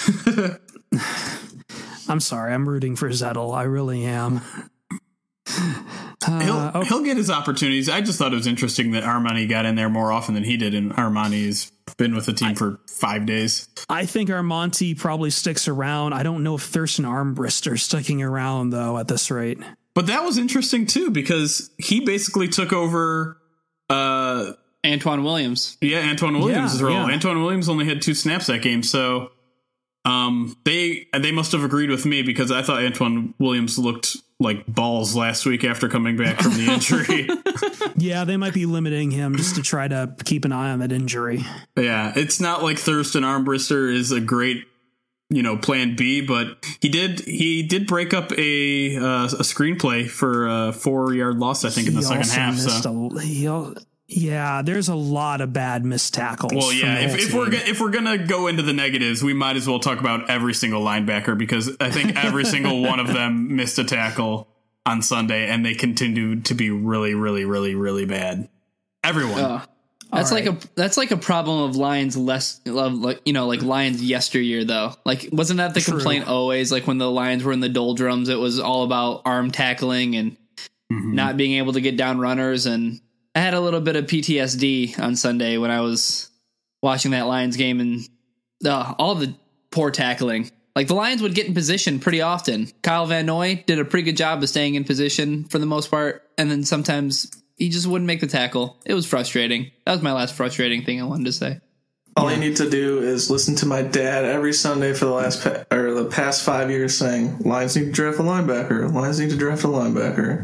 I'm sorry. I'm rooting for Zettel. I really am. he'll Uh, okay. he'll get his opportunities. I just thought it was interesting that Armani got in there more often than he did, and Armani's been with the team for five days. I think Armonte probably sticks around. I don't know if Thurston Armbrister is sticking around, though, at this rate. But that was interesting too, because he basically took over uh, Antoine Williams. Yeah, Antoine Williams' Yeah, role. yeah. Antoine Williams only had two snaps that game, so um, they they must have agreed with me because I thought Antoine Williams looked like balls last week after coming back from the injury. Yeah, they might be limiting him just to try to keep an eye on that injury. Yeah, it's not like Thurston Armbrister is a great, you know, plan B, but he did he did break up a uh, a screenplay for a four yard loss, I think, in the He second also half. missed So. a- he al- yeah, there's a lot of bad missed tackles. Well, from yeah. the If, whole if we're team. go- if we're gonna go into the negatives, we might as well talk about every single linebacker because I think every single one of them missed a tackle on Sunday, and they continued to be really, really, really, really bad. Everyone. Uh, that's All like a that's like a problem of Lions less of like you know like Lions yesteryear though. Like wasn't that the True. complaint always? Like when the Lions were in the doldrums, it was all about arm tackling and Mhm. not being able to get down runners. And I had a little bit of P T S D on Sunday when I was watching that Lions game and uh, all the poor tackling. Like the Lions would get in position pretty often. Kyle Van Noy did a pretty good job of staying in position for the most part, and then sometimes he just wouldn't make the tackle. It was frustrating. That was my last frustrating thing I wanted to say. All you need to do is listen to my dad every Sunday for the last pa- or the past five years saying, Lions need to draft a linebacker. Lions need to draft a linebacker.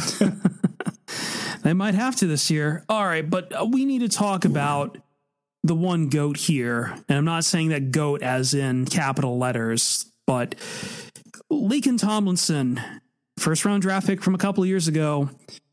They might have to this year. All right, but uh, we need to talk about the one GOAT here. And I'm not saying that GOAT as in capital letters, but Laken Tomlinson, first round draft pick from a couple of years ago.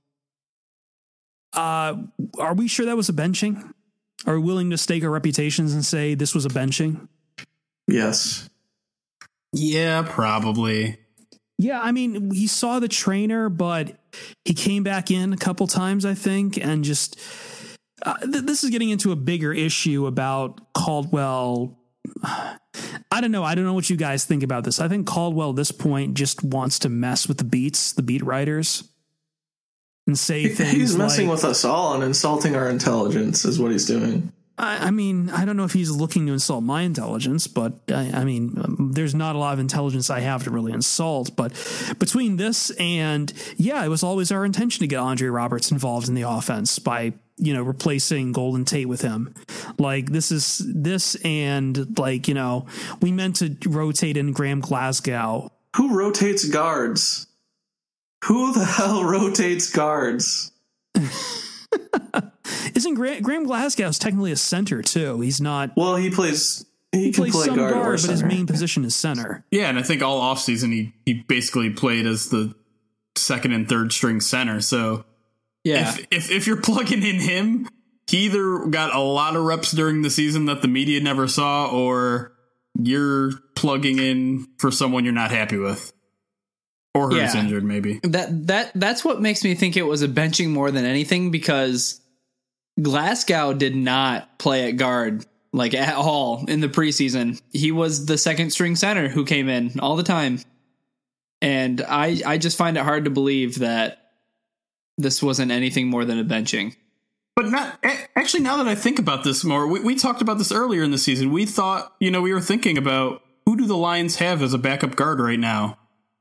Uh, are we sure that was a benching? Are we willing to stake our reputations and say this was a benching? Yes. Yeah, probably. Yeah, I mean, he saw the trainer, but he came back in a couple times, I think, and just uh, th- this is getting into a bigger issue about Caldwell. I don't know. I don't know what you guys think about this. I think Caldwell at this point just wants to mess with the beats, the beat writers, and say He- things He's messing like, with us all and insulting our intelligence is what he's doing. I, I mean, I don't know if he's looking to insult my intelligence, but I, I mean, um, there's not a lot of intelligence I have to really insult. But between this and, yeah, it was always our intention to get Andre Roberts involved in the offense by, you know, replacing Golden Tate with him. Like this is this and like, you know, we meant to rotate in Graham Glasgow. Who rotates guards? Who the hell rotates guards? Isn't Graham, Graham Glasgow's technically a center too? He's not. Well, he plays. He, He can plays play some guard, guard, or but his center. main position is center. Yeah, and I think all offseason he, he basically played as the second and third string center. So Yeah. if, if if you're plugging in him, he either got a lot of reps during the season that the media never saw, or you're plugging in for someone you're not happy with. Or who's Yeah. injured, maybe. That that that's what makes me think it was a benching more than anything, because Glasgow did not play at guard like at all in the preseason. He was the second string center who came in all the time. And I I just find it hard to believe that this wasn't anything more than a benching. But not a- actually, now that I think about this more, we, we talked about this earlier in the season. We thought, you know, we were thinking about who do the Lions have as a backup guard right now?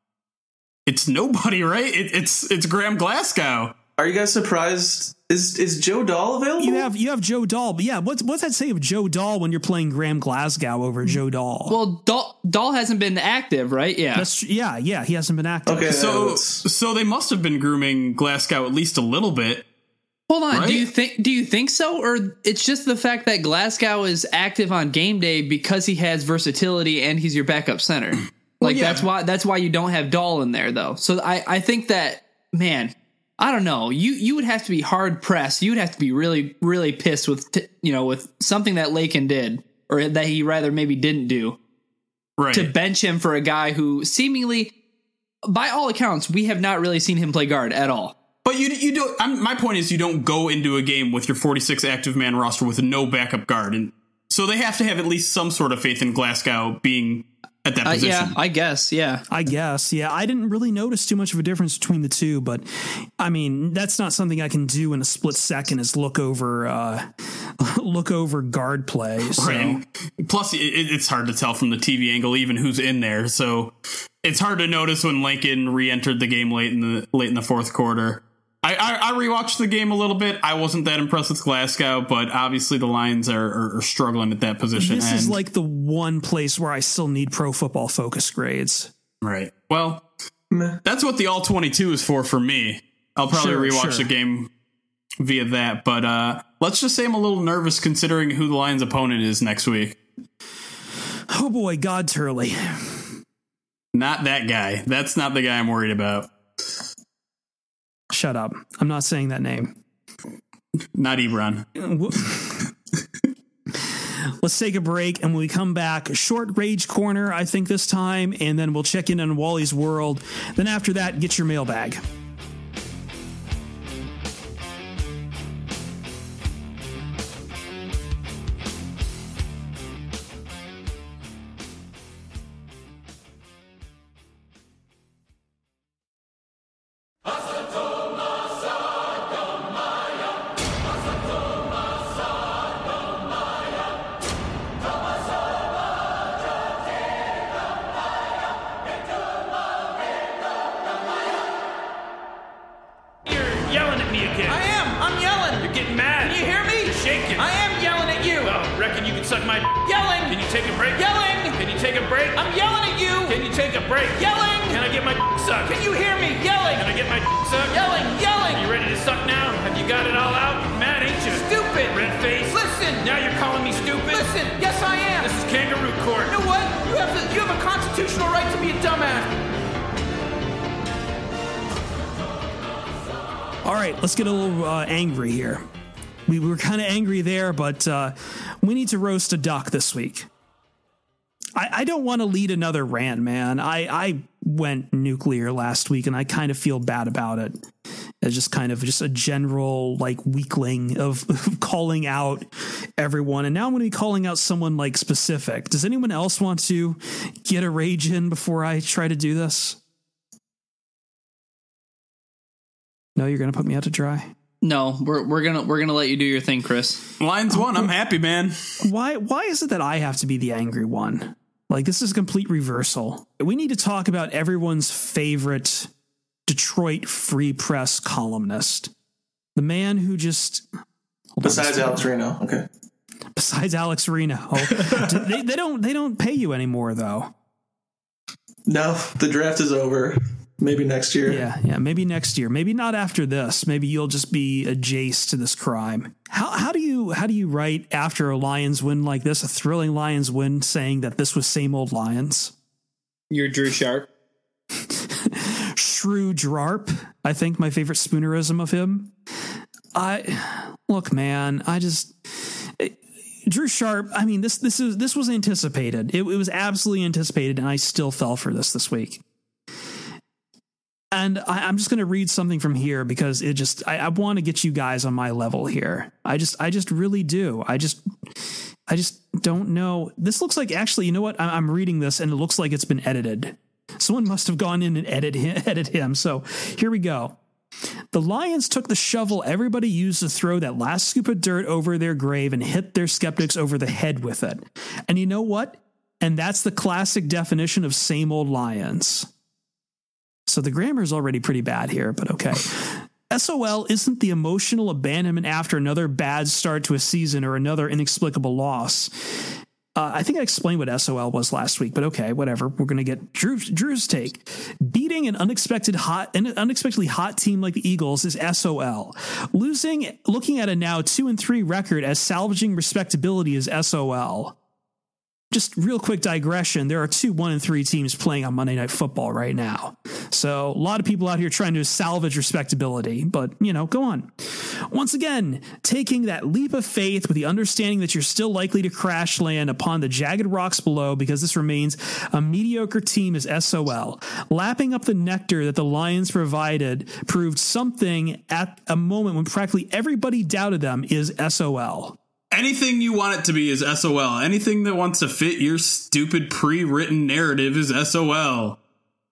It's nobody, right? It, it's it's Graham Glasgow. Are you guys surprised? Is is Joe Dahl available? You have you have Joe Dahl, but yeah, what's what's that say of Joe Dahl when you're playing Graham Glasgow over Joe Dahl? Well, Dahl, Dahl hasn't been active, right? Yeah. That's yeah, yeah, he hasn't been active. Okay, So that's- so they must have been grooming Glasgow at least a little bit. Hold on. Right? Do you think do you think so, or it's just the fact that Glasgow is active on game day because he has versatility and he's your backup center? Like yeah. that's why that's why you don't have Dahl in there though. So I I think that, man, I don't know. You you would have to be hard pressed. You would have to be really really pissed with t- you know with something that Laken did, or that he rather maybe didn't do, Right. to bench him for a guy who seemingly, by all accounts, we have not really seen him play guard at all. But you you don't. I'm, my point is, you don't go into a game with your forty-six active man roster with no backup guard, and so they have to have at least some sort of faith in Glasgow being at that Uh, position. yeah, I guess. Yeah. I guess, yeah. I didn't really notice too much of a difference between the two, but I mean, that's not something I can do in a split second. Is look over, uh, look over guard play. So. Right. And plus, it, it's hard to tell from the T V angle even who's in there, so it's hard to notice when Lincoln re-entered the game late in the late in the fourth quarter. I, I, I rewatched the game a little bit. I wasn't that impressed with Glasgow, but obviously the Lions are, are, are struggling at that position. This and, is like the one place where I still need Pro Football Focus grades. Right. Well, Meh. that's what the all twenty-two is for for me. I'll probably Sure, rewatch sure. the game via that. But uh, let's just say I'm a little nervous considering who the Lions' opponent is next week. Oh boy, God Turley. Not that guy. That's not the guy I'm worried about. Shut up. I'm not saying that name. Not Ebron. Let's take a break, and when we come back, a short Rage Corner, I think this time, and then we'll check in on Wally's World. Then after that, get your mailbag. You're yelling at me again. I am. I'm yelling. You're getting mad. Can you hear me? You're shaking. I am yelling at you. Oh, reckon you can suck my Yelling. Can you take a break? Yelling. Can you take a break? I'm yelling at you. Can you take a break? Yelling. Can I get my sucked? Can you hear me? Yelling. Can I get my sucked? Yelling. Yelling. Are you ready to suck now? Have you got it all out? Mad, ain't you? Stupid. Red face. Listen. Now you're calling me stupid? Listen. Yes, I am. This is kangaroo court. You know what? You have the, you have a constitutional right to be a dumbass. All right, let's get a little uh, angry here. We were kind of angry there, but uh, we need to roast a duck this week. I, I don't want to lead another rant, man. I, I went nuclear last week, and I kind of feel bad about it. It's just kind of just a general like weakling of calling out everyone. And now I'm going to be calling out someone like specific. Does anyone else want to get a rage in before I try to do this? No, you're going to put me out to dry. No, we're we're gonna we're gonna let you do your thing, Chris. Lions won. I'm happy, man. Why why is it that I have to be the angry one? Like, this is a complete reversal. We need to talk about everyone's favorite Detroit Free Press columnist. The man who just hold on Besides just a Alex Reno. Okay. besides Alex Reno. they, they don't they don't pay you anymore though. No, the draft is over. Maybe next year. Yeah, yeah, maybe next year. Maybe not after this. Maybe you'll just be a Jace to this crime. How how do you how do you write after a Lions win like this, a thrilling Lions win, saying that this was same old Lions? You're Drew Sharp. Shrew Dharp, I think my favorite spoonerism of him. I look, man, I just Drew Sharp. I mean, this this is this was anticipated. It, it was absolutely anticipated, and I still fell for this this week. And I, I'm just going to read something from here because it just, I, I want to get you guys on my level here. I just, I just really do. I just, I just don't know. This looks like, actually, you know what? I, I'm reading this and it looks like it's been edited. Someone must have gone in and edit him, edit him. So here we go. The Lions took the shovel everybody used to throw that last scoop of dirt over their grave and hit their skeptics over the head with it. And you know what? And that's the classic definition of same old Lions. So the grammar is already pretty bad here, but okay. S O L isn't the emotional abandonment after another bad start to a season or another inexplicable loss. Uh, I think I explained what S O L was last week, but okay, whatever. We're going to get Drew's, Drew's take. Beating an unexpected hot, an unexpectedly hot team like the Eagles is S O L. Losing, looking at a now two and three record as salvaging respectability is S O L. Just real quick digression. There are two one and three teams playing on Monday Night Football right now. So a lot of people out here trying to salvage respectability, but you know, go on. Once again, taking that leap of faith with the understanding that you're still likely to crash land upon the jagged rocks below because this remains a mediocre team is S O L. Lapping up the nectar that the Lions provided proved something at a moment when practically everybody doubted them is S O L. Anything you want it to be is S O L. Anything that wants to fit your stupid pre-written narrative is S O L.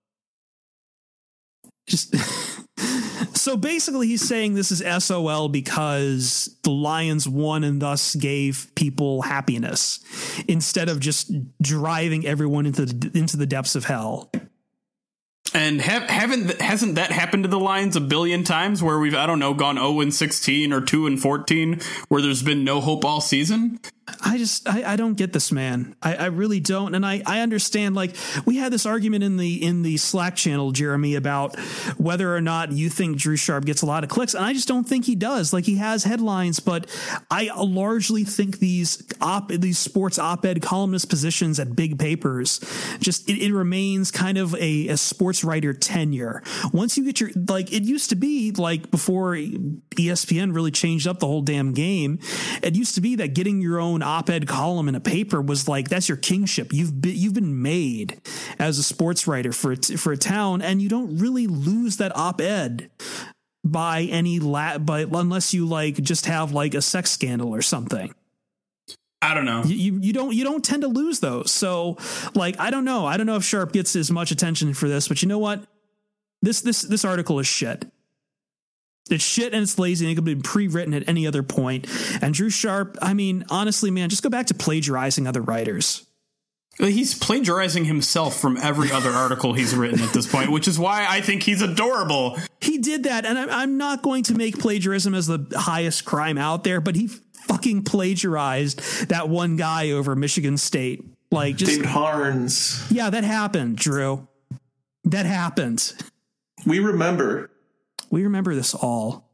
Just so basically he's saying this is S O L because the Lions won and thus gave people happiness instead of just driving everyone into the, into the depths of hell. And have, haven't hasn't that happened to the Lions a billion times where we've, I don't know, gone oh and sixteen or two and fourteen where there's been no hope all season? I just, I, I don't get this, man. I, I really don't. And I, I understand, like, we had this argument in the, in the Slack channel, Jeremy, about whether or not you think Drew Sharp gets a lot of clicks. And I just don't think he does. Like, he has headlines, but I largely think these op, these sports op-ed columnist positions at big papers, just, it, it remains kind of a, a sports writer tenure. Once you get your, like, it used to be like before E S P N really changed up the whole damn game. It used to be that getting your own op-ed column in a paper was like, that's your kingship. You've been, you've been made as a sports writer for, for a town, and you don't really lose that op-ed by any la by unless you like just have like a sex scandal or something. I don't know. You, you you don't you don't tend to lose those. So like, I don't know. I don't know if Sharp gets as much attention for this, but you know what? This this this article is shit. It's shit and it's lazy and it could have been pre-written at any other point. And Drew Sharp, I mean, honestly, man, just go back to plagiarizing other writers. He's plagiarizing himself from every other article he's written at this point, which is why I think he's adorable. He did that, and I'm, I'm not going to make plagiarism as the highest crime out there, but he fucking plagiarized that one guy over Michigan State. Like, just David Harns. Yeah, that happened, Drew. That happened. We remember. We remember this all.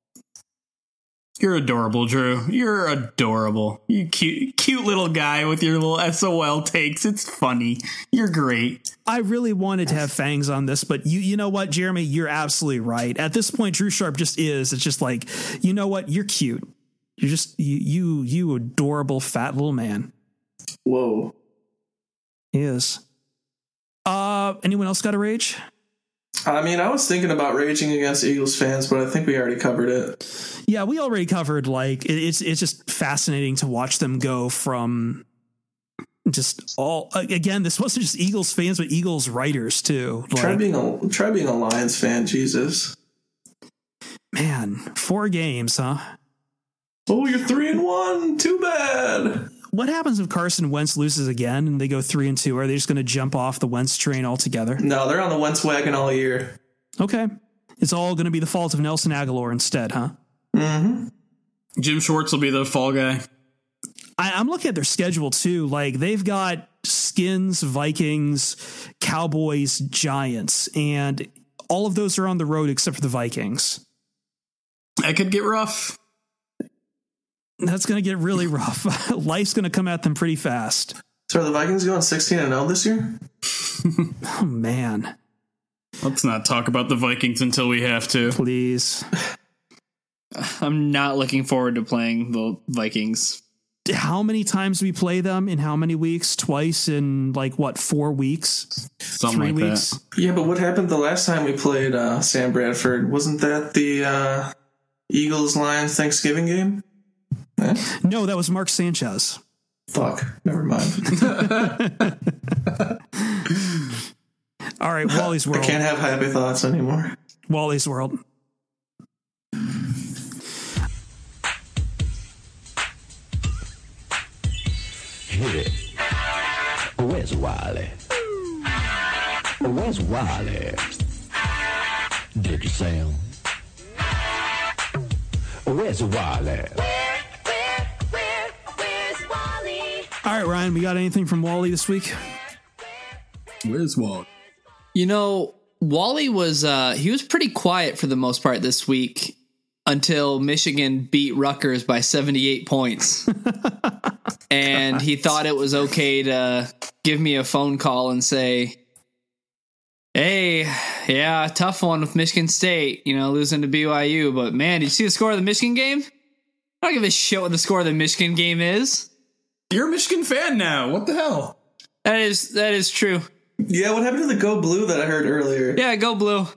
You're adorable, Drew. You're adorable. You cute, cute little guy with your little S O L takes. It's funny. You're great. I really wanted to have Fangs on this, but you, you know what, Jeremy, you're absolutely right. At this point, Drew Sharp just is. It's just like, you know what? You're cute. You're just you, you, you adorable fat little man. Whoa. He is. Uh, anyone else got a rage? I mean, I was thinking about raging against Eagles fans, but I think we already covered it. Yeah, we already covered, like, it, it's it's just fascinating to watch them go from just all, again, this wasn't just Eagles fans, but Eagles writers, too. Like, try being a try being a Lions fan, Jesus. Man, four games, huh? Oh, you're three and one. Too bad. What happens if Carson Wentz loses again and they go three and two? Are they just going to jump off the Wentz train altogether? No, they're on the Wentz wagon all year. Okay. It's all going to be the fault of Nelson Aguilar instead, huh? Mm-hmm. Jim Schwartz will be the fall guy. I, I'm looking at their schedule, too. Like, they've got Skins, Vikings, Cowboys, Giants, and all of those are on the road except for the Vikings. That could get rough. That's going to get really rough. Life's going to come at them pretty fast. So are the Vikings going sixteen and oh this year? Oh, man. Let's not talk about the Vikings until we have to. Please. I'm not looking forward to playing the Vikings. How many times do we play them in how many weeks? Twice in, like, what, four weeks? Something Three like weeks? that. Yeah, but what happened the last time we played uh, Sam Bradford? Wasn't that the uh, Eagles-Lions Thanksgiving game? Eh? No, that was Mark Sanchez. Fuck. Never mind. All right, Wally's World. I can't have happy thoughts anymore. Wally's World. Hit it. Where's Wally? Where's Wally? Did you say him? Where's Wally? Where, where, where, where's Wally? All right, Ryan, we got anything from Wally this week? Where's Walt? You know, Wally was uh, he was pretty quiet for the most part this week until Michigan beat Rutgers by seventy-eight points. And he thought it was okay to give me a phone call and say, hey, yeah, tough one with Michigan State, you know, losing to B Y U. But, man, did you see the score of the Michigan game? I don't give a shit what the score of the Michigan game is. You're a Michigan fan now. What the hell? That is that is true. Yeah, what happened to the Go Blue that I heard earlier? Yeah, go Blue.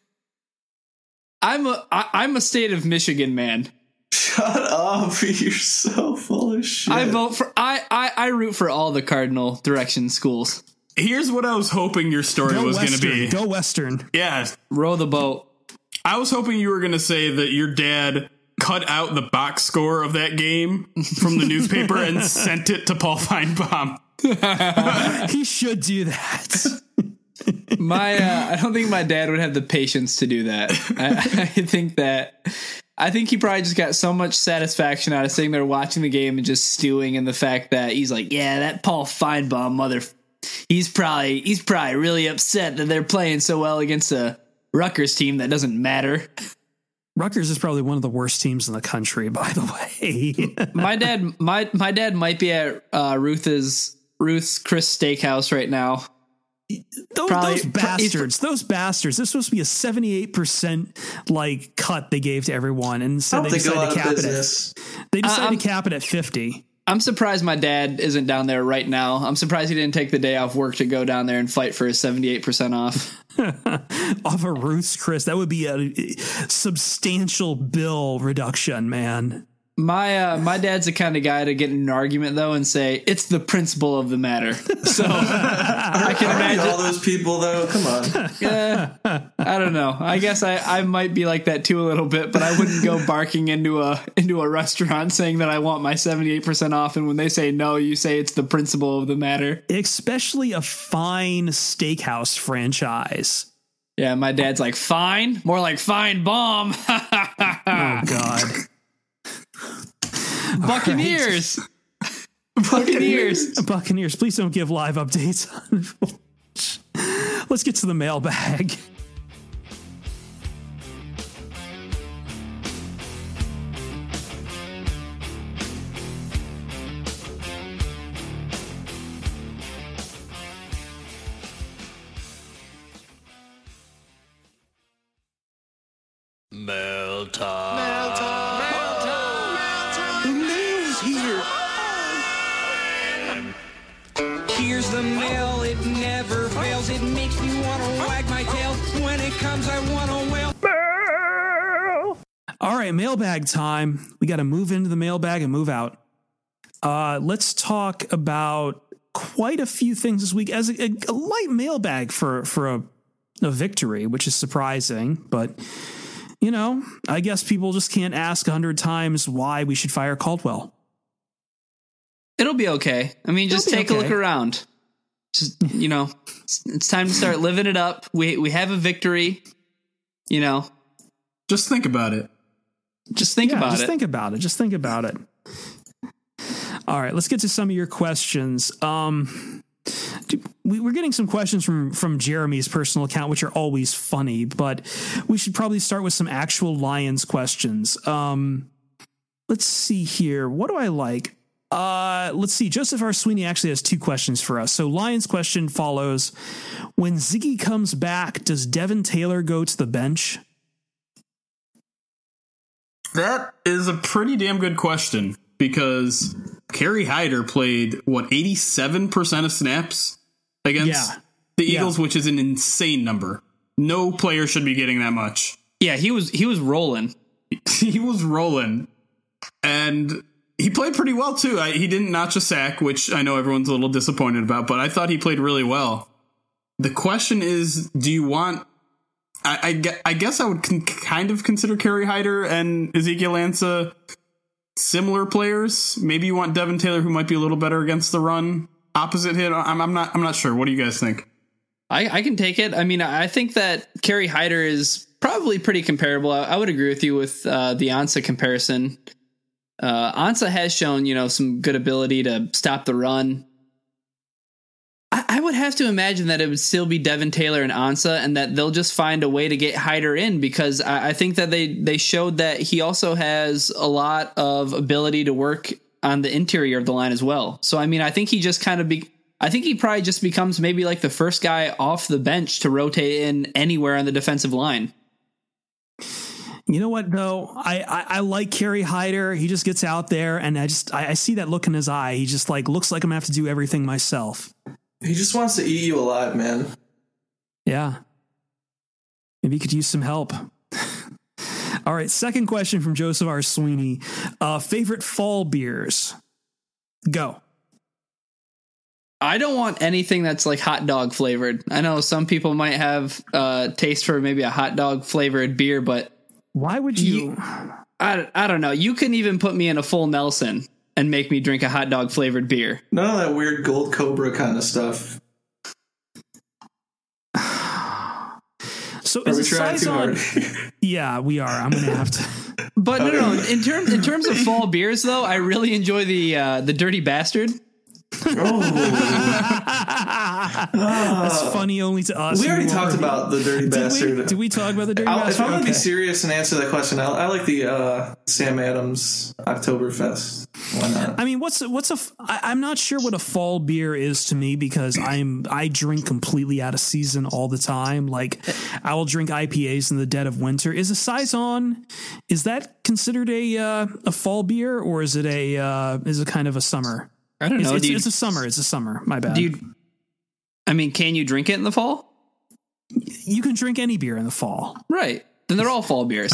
I'm a I, I'm a state of Michigan man. Shut up. You're so full of shit. I vote for I, I I root for all the Cardinal direction schools. Here's what I was hoping your story Go was going to Western. be. Go Western. Yeah. Row the boat. I was hoping you were going to say that your dad cut out the box score of that game from the newspaper and sent it to Paul Feinbaum. He should do that. My, uh, I don't think my dad would have the patience to do that. I, I think that, I think he probably just got so much satisfaction out of sitting there watching the game and just stewing in the fact that he's like, yeah, that Paul Feinbaum mother, he's probably, he's probably really upset that they're playing so well against a Rutgers team that doesn't matter. Rutgers is probably one of the worst teams in the country, by the way. my dad, my, my dad might be at uh, Ruth's, Ruth's Chris Steakhouse right now. Those, Probably, those bastards, those bastards. This was supposed to be a seventy-eight percent like cut they gave to everyone, and so they they go decided out to of cap business. it. At, they decided I'm- to cap it at fifty. I'm surprised my dad isn't down there right now. I'm surprised he didn't take the day off work to go down there and fight for his seventy-eight percent off. Off of Ruth's Chris. That would be a substantial bill reduction, man. My uh, my dad's the kind of guy to get in an argument though and say it's the principle of the matter. So I can Aren't all imagine. those people though. Come on. Yeah, I don't know. I guess I, I might be like that too a little bit, but I wouldn't go barking into a into a restaurant saying that I want my seventy-eight percent off, and when they say no, you say it's the principle of the matter. Especially a fine steakhouse franchise. Yeah, my dad's like fine, more like fine bomb. Oh God. Buccaneers. Buccaneers. Buccaneers, please don't give live updates. Let's get to the mailbag. Mail time. Mail time. Mail time. The mail's here. Here's the mail, it never fails. It makes me want to wag my tail. When it comes, I want to wail. All right, mailbag time. We got to move into the mailbag and move out. Uh, let's talk about quite a few things this week as a, a, a light mailbag for for a, a victory, which is surprising. But, you know, I guess people just can't ask a hundred times why we should fire Caldwell. It'll be okay. I mean, just It'll be take a okay. look around. Just, you know, it's, it's time to start living it up. We we have a victory. You know, Just think about it. just think Yeah, about just it. think about it. Just think about it. All right, let's get to some of your questions. Um, do- we, we're getting some questions from from Jeremy's personal account, which are always funny, but we should probably start with some actual Lions questions. Um, let's see here. What do I like? Uh, let's see. Joseph R. Sweeney actually has two questions for us. So Lions question follows: when Ziggy comes back, does Devin Taylor go to the bench? That is a pretty damn good question because Kerry Hyder played, what, eighty-seven percent of snaps against Yeah. the Yeah. Eagles, which is an insane number. No player should be getting that much. Yeah, he was he was rolling. He was rolling, and he played pretty well, too. I, he didn't notch a sack, which I know everyone's a little disappointed about, but I thought he played really well. The question is, do you want... I, I, gue- I guess I would con- kind of consider Kerry Hyder and Ezekiel Ansah similar players. Maybe you want Devin Taylor, who might be a little better against the run, opposite him. I'm, I'm not. I'm not sure. What do you guys think? I, I can take it. I mean, I think that Kerry Hyder is probably pretty comparable. I, I would agree with you with uh, the Ansah comparison. Uh, Ansah has shown, you know, some good ability to stop the run. I, I would have to imagine that it would still be Devin Taylor and Ansah, and that they'll just find a way to get Hyder in, because I, I think that they they showed that he also has a lot of ability to work on the interior of the line as well. So I mean, I think he just kind of be. I think he probably just becomes maybe like the first guy off the bench to rotate in anywhere on the defensive line. You know what, though? I, I, I like Kerry Hyder. He just gets out there, and I just I, I see that look in his eye. He just like looks like I'm gonna have to do everything myself. He just wants to eat you alive, man. Yeah. Maybe he could use some help. All right, second question from Joseph R. Sweeney. Uh, favorite fall beers? Go. I don't want anything that's like hot dog flavored. I know some people might have uh, taste for maybe a hot dog flavored beer, but Why would you? You- I, I don't know. You can even put me in a full Nelson and make me drink a hot dog flavored beer. None of that weird gold cobra kind of stuff. So Are is we a trying too saison? hard? Yeah, we are. I'm gonna have to. But no, no. In terms in terms of fall beers, though, I really enjoy the uh, the Dirty Bastard. That's funny only to us. We already You talked already- about the Dirty Did Bastard. we, did we talk about the dirty I'll, if bastard? I'm going to be Okay. serious and answer that question, I, I like the uh, Sam Adams Oktoberfest. Why not? I mean, what's what's a? f- I, I'm not sure what a fall beer is to me because I'm I drink completely out of season all the time. Like I will drink I P As in the dead of winter. Is a saison? Is that considered a uh, a fall beer or is it a uh, is it kind of a summer? I don't It's, know. it's, do you, it's a summer. It's a summer. My bad. do you, I mean, can you drink it in the fall? You can drink any beer in the fall. Right. Then they're all fall beers.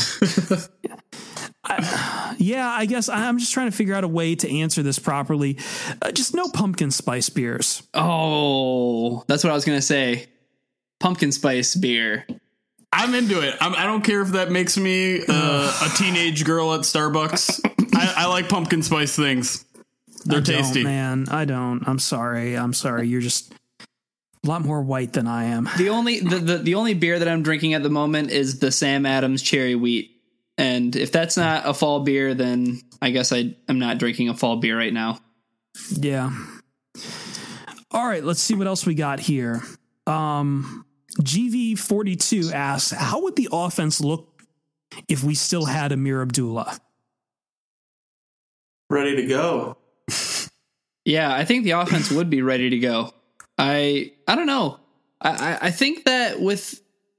Yeah, I guess I- I'm just trying to figure out a way to answer this properly. Uh, just no pumpkin spice beers. Oh, that's what I was going to say. Pumpkin spice beer. I'm into it. I'm, I don't care if that makes me uh, a teenage girl at Starbucks. I, I like pumpkin spice things. They're I don't, tasty. man. I don't. I'm sorry. I'm sorry. You're just a lot more white than I am. The only the, the, the only beer that I'm drinking at the moment is the Sam Adams Cherry Wheat. And if that's not a fall beer, then I guess I, I'm not drinking a fall beer right now. Yeah. All right. Let's see what else we got here. Um, G V forty-two asks, how would the offense look if we still had Amir Abdullah? Ready to go. Yeah, I think the offense would be ready to go. I I don't know. I, I, I think that with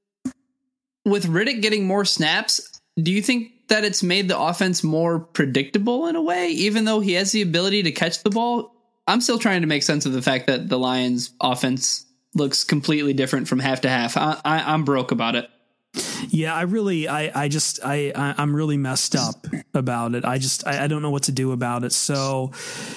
with Riddick getting more snaps, do you think that it's made the offense more predictable in a way, even though he has the ability to catch the ball? I'm still trying to make sense of the fact that the Lions offense looks completely different from half to half. I, I, I'm broke about it. Yeah, I really, I, I just, I, I, I'm really messed up about it. I just, I, I don't know what to do about it. So,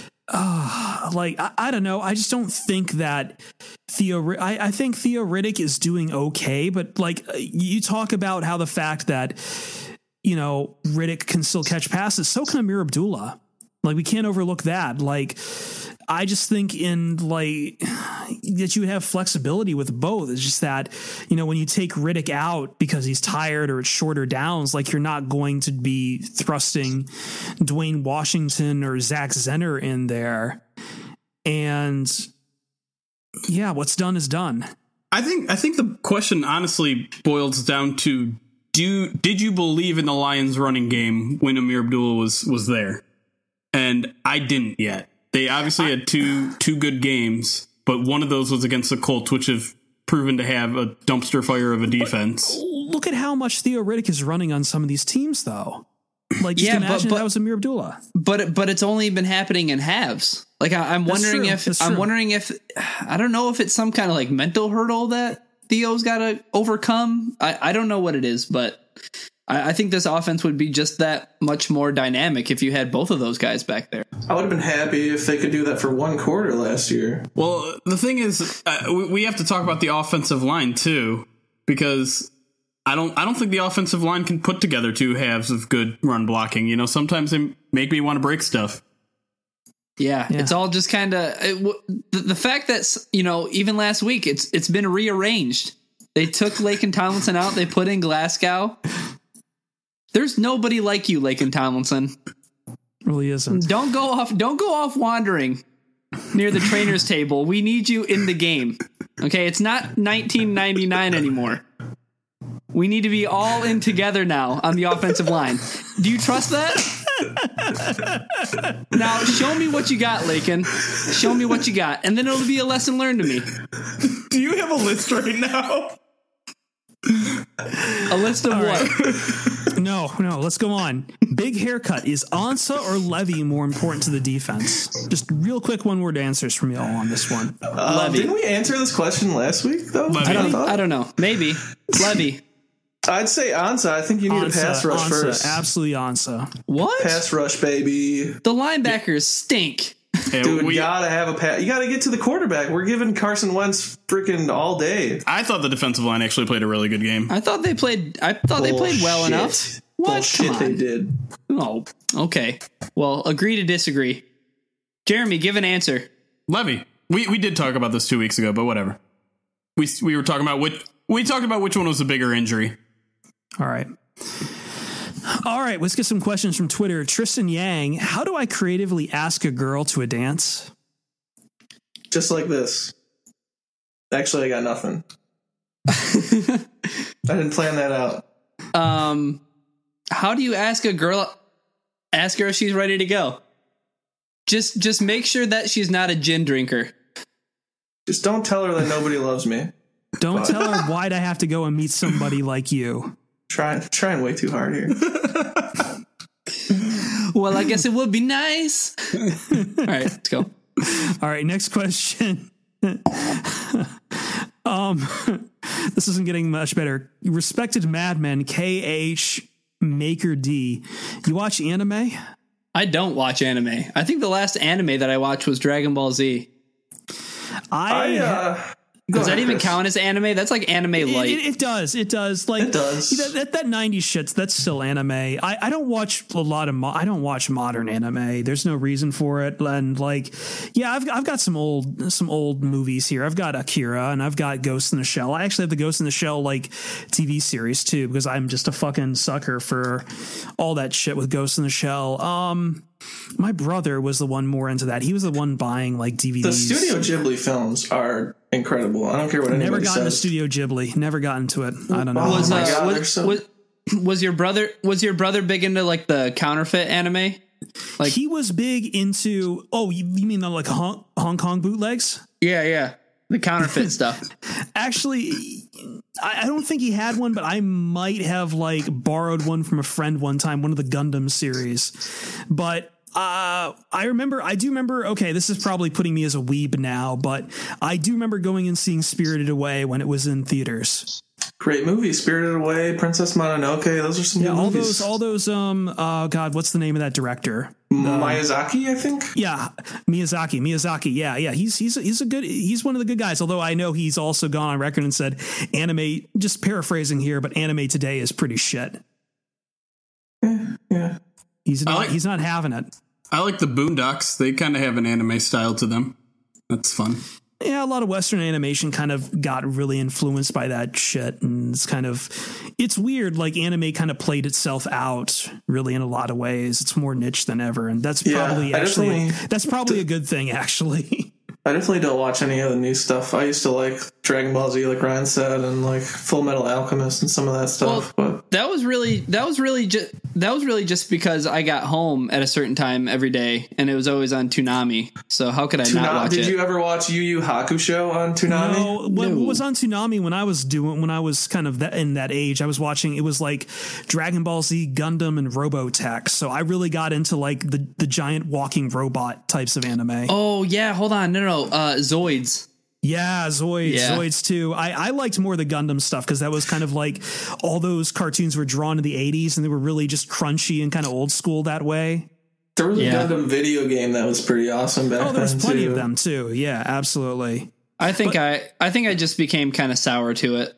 uh, like, I, I don't know. I just don't think that Theo, I, I think Theo Riddick is doing okay, but like you talk about how the fact that, you know, Riddick can still catch passes. So can Amir Abdullah. Like we can't overlook that. Like, I just think in like that you have flexibility with both. It's just that, you know, when you take Riddick out because he's tired or it's shorter downs, like you're not going to be thrusting Dwayne Washington or Zach Zenner in there. And yeah, what's done is done. I think I think the question honestly boils down to do did you believe in the Lions running game when Amir Abdullah was was there? And I didn't yet. They obviously had two two good games, but one of those was against the Colts, which have proven to have a dumpster fire of a defense. But look at how much Theo Riddick is running on some of these teams, though. Like, just Yeah, imagine but- if but- that was Amir Abdullah. But but it's only been happening in halves. Like I, I'm That's wondering true. if That's I'm true. wondering if I don't know if it's some kind of like mental hurdle that Theo's got to overcome. I, I don't know what it is, but I, I think this offense would be just that much more dynamic if you had both of those guys back there. I would have been happy if they could do that for one quarter last year. Well, the thing is, uh, we, we have to talk about the offensive line too, because I don't I don't think the offensive line can put together two halves of good run blocking. You know, sometimes they make me want to break stuff. Yeah, Yeah. it's all just kind of the, the fact that, you know, even last week it's it's been rearranged. They took Laken Tomlinson out. They put in Glasgow. There's nobody like you, Laken Tomlinson. Really isn't. Don't go off. Don't go off wandering near the trainer's table. We need you in the game. Okay, it's not nineteen ninety-nine anymore. We need to be all in together now on the offensive line. Do you trust that? Now, show me what you got, Laken. Show me what you got, and then it'll be a lesson learned to me. Do you have a list right now? A list of what? No, no, let's go on. Big haircut. Is Ansah or Levy more important to the defense? Just real quick one word answers from y'all on this one. Uh, Levy. didn't we answer this question last week, though? Levy. I don't. thought? I don't know. Maybe Levy. I'd say Ansah. I think you need Ansah, a pass rush Ansah, first. absolutely Ansah. What? Pass rush, baby. The linebackers stink. Yeah, Dude, we- gotta have a pass. You gotta get to the quarterback. We're giving Carson Wentz freaking all day. I thought the defensive line actually played a really good game. I thought they played. I thought they played well Bullshit. enough. What? Bullshit Come on. they did. Oh, okay. Well, agree to disagree. Jeremy, give an answer. Levy, we we did talk about this two weeks ago, but whatever. We we were talking about which We talked about which one was the bigger injury. All right. All right, let's get some questions from Twitter. Tristan Yang, how do I creatively ask a girl to a dance? Just like this. Actually, I got nothing. I didn't plan that out. Um, how do you ask a girl? Ask her if she's ready to go. Just, just make sure that she's not a gin drinker. Just don't tell her that nobody loves me. Don't tell her why'd I have to go and meet somebody like you. Trying, trying way too hard here. Well, I guess it would be nice. All right, let's go. All right, next question. um, this isn't getting much better. Respected Madmen, K H Maker D. You watch anime? I don't watch anime. I think the last anime that I watched was Dragon Ball Z. I, I uh, Does that ahead, even Chris. count as anime? That's like anime light. It, it, it does. It does. Like It does. That, that, that nineties shit's that's still anime. I, I don't watch a lot of. Mo- I don't watch modern anime. There's no reason for it. And like, yeah, I've I've got some old some old movies here. I've got Akira and I've got Ghost in the Shell. I actually have the Ghost in the Shell like T V series too because I'm just a fucking sucker for all that shit with Ghost in the Shell. Um. My brother was the one more into that. He was the one buying like D V Ds. The Studio Ghibli films are incredible. I don't care what anybody Never got into says. Studio Ghibli. Never got into it. I don't know. Oh was, my uh, God, was, they're so- was, was your brother was your brother big into like the counterfeit anime? Like he was big into. Oh, you, you mean the like Hong, Hong Kong bootlegs? yeah, yeah, the counterfeit stuff. Actually, I, I don't think he had one, but I might have like borrowed one from a friend one time, one of the Gundam series. But uh, I remember, I do remember, okay, this is probably putting me as a weeb now, but I do remember going and seeing Spirited Away when it was in theaters. Great movie. Spirited Away, Princess Mononoke. Those are some Yeah, good all movies. those, all those, um, uh, God, what's the name of that director? Miyazaki, I think. Yeah, Miyazaki, Miyazaki. Yeah, yeah. He's he's he's a good. He's one of the good guys. Although I know he's also gone on record and said anime. Just paraphrasing here, but anime today is pretty shit. Yeah, yeah. He's not. like- he's not having it. I like the Boondocks. They kind of have an anime style to them. That's fun. Yeah, a lot of Western animation kind of got really influenced by that shit, and it's kind of it's weird. Like anime kind of played itself out really in a lot of ways. It's more niche than ever, and that's Yeah, probably I actually definitely- that's probably a good thing actually. I definitely don't watch any of the new stuff. I used to like Dragon Ball Z, like Ryan said, and like Full Metal Alchemist and some of that stuff. but That was really that was really just that was really just because I got home at a certain time every day, and it was always on Toonami. So how could I not Tuna- watch did it? you ever watch Yu Yu Hakusho on Toonami? No, what, No. what was on Toonami when I was doing when I was kind of that, in that age? I was watching. It was like Dragon Ball Z, Gundam, and Robotech. So I really got into like the the giant walking robot types of anime. Oh yeah, hold on, no, no, no. Uh, Zoids. Yeah, Zoids, Yeah. Zoids too. I, I liked more the Gundam stuff because that was kind of like all those cartoons were drawn in the eighties and they were really just crunchy and kind of old school that way. There was a Yeah. Gundam video game that was pretty awesome back then. Oh, there was plenty too. of them too. Yeah, absolutely. I think I I think I just became kind of sour to it.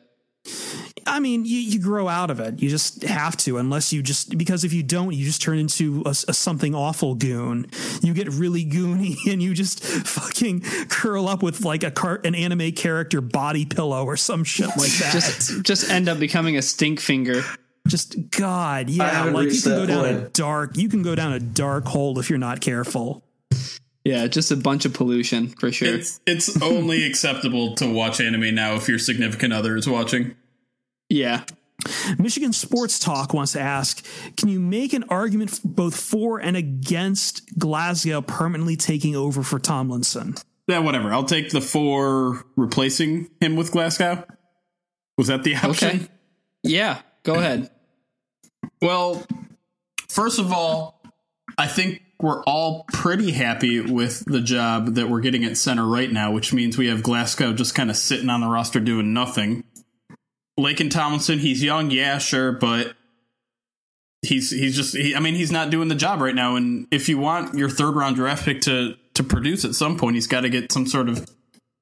I mean, you, you grow out of it. You just have to, unless you just, because if you don't, you just turn into a, a something awful goon. You get really goony and you just fucking curl up with like a car, an anime character body pillow or some shit like that. Just just end up becoming a stink finger. Just God, I yeah, haven't like you reached can go that down a point. dark, you can go down a dark hole if you're not careful. Yeah, just a bunch of pollution for sure. It's it's only acceptable to watch anime now if your significant other is watching. Yeah. Michigan Sports Talk wants to ask, can you make an argument both for and against Glasgow permanently taking over for Tomlinson? Yeah, whatever. I'll take the four replacing him with Glasgow. Was that the option? Okay. Yeah, go ahead. Well, first of all, I think we're all pretty happy with the job that we're getting at center right now, which means we have Glasgow just kind of sitting on the roster doing nothing. Lakin Tomlinson, he's young, yeah, sure, but he's he's just he, I mean, he's not doing the job right now. And if you want your third round draft pick to to produce at some point, he's got to get some sort of,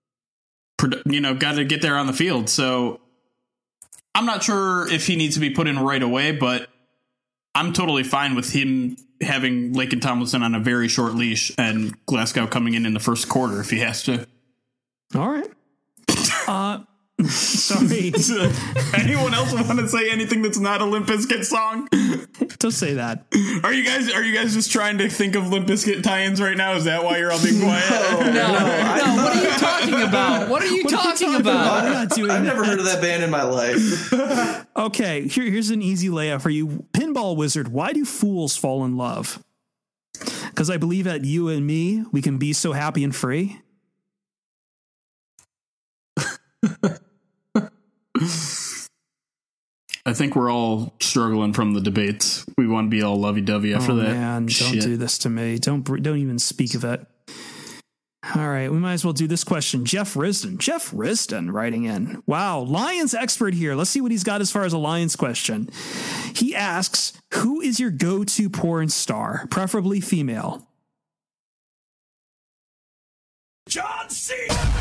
you know, got to get there on the field. So I'm not sure if he needs to be put in right away, but I'm totally fine with him having Lakin Tomlinson on a very short leash and Glasgow coming in in the first quarter if he has to. All right. Uh, Sorry. Anyone else want to say anything that's not a Limp Bizkit song? Don't say that. Are you guys Are you guys just trying to think of Limp Bizkit tie-ins right now? Is that why you're all being quiet? No, no, no. What are you talking about? What are you What are you talking talking about? about? We're not doing I've that. never heard of that band in my life. Okay, here, here's an easy layup for you. Pinball Wizard, why do fools fall in love? Because I believe that you and me, we can be so happy and free. I think we're all struggling from the debates. We want to be all lovey-dovey after oh, that. Man, don't shit. do this to me. Don't br- don't even speak of it. All right, we might as well do this question. Jeff Risden. Jeff Risden writing in. Wow, Lions expert here. Let's see what he's got as far as a Lions question. He asks, who is your go-to porn star, preferably female? John C.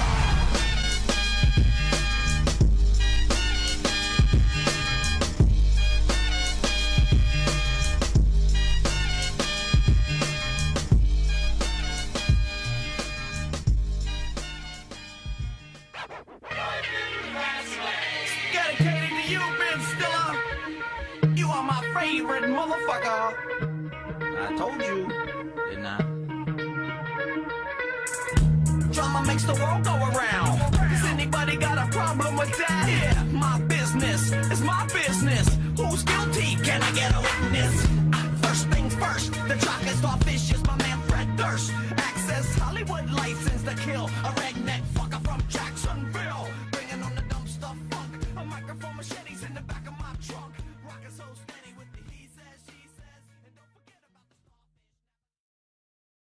Dedicated to you, Ben Stiller. You are my favorite motherfucker. I told you, didn't I? Drama makes the world go around.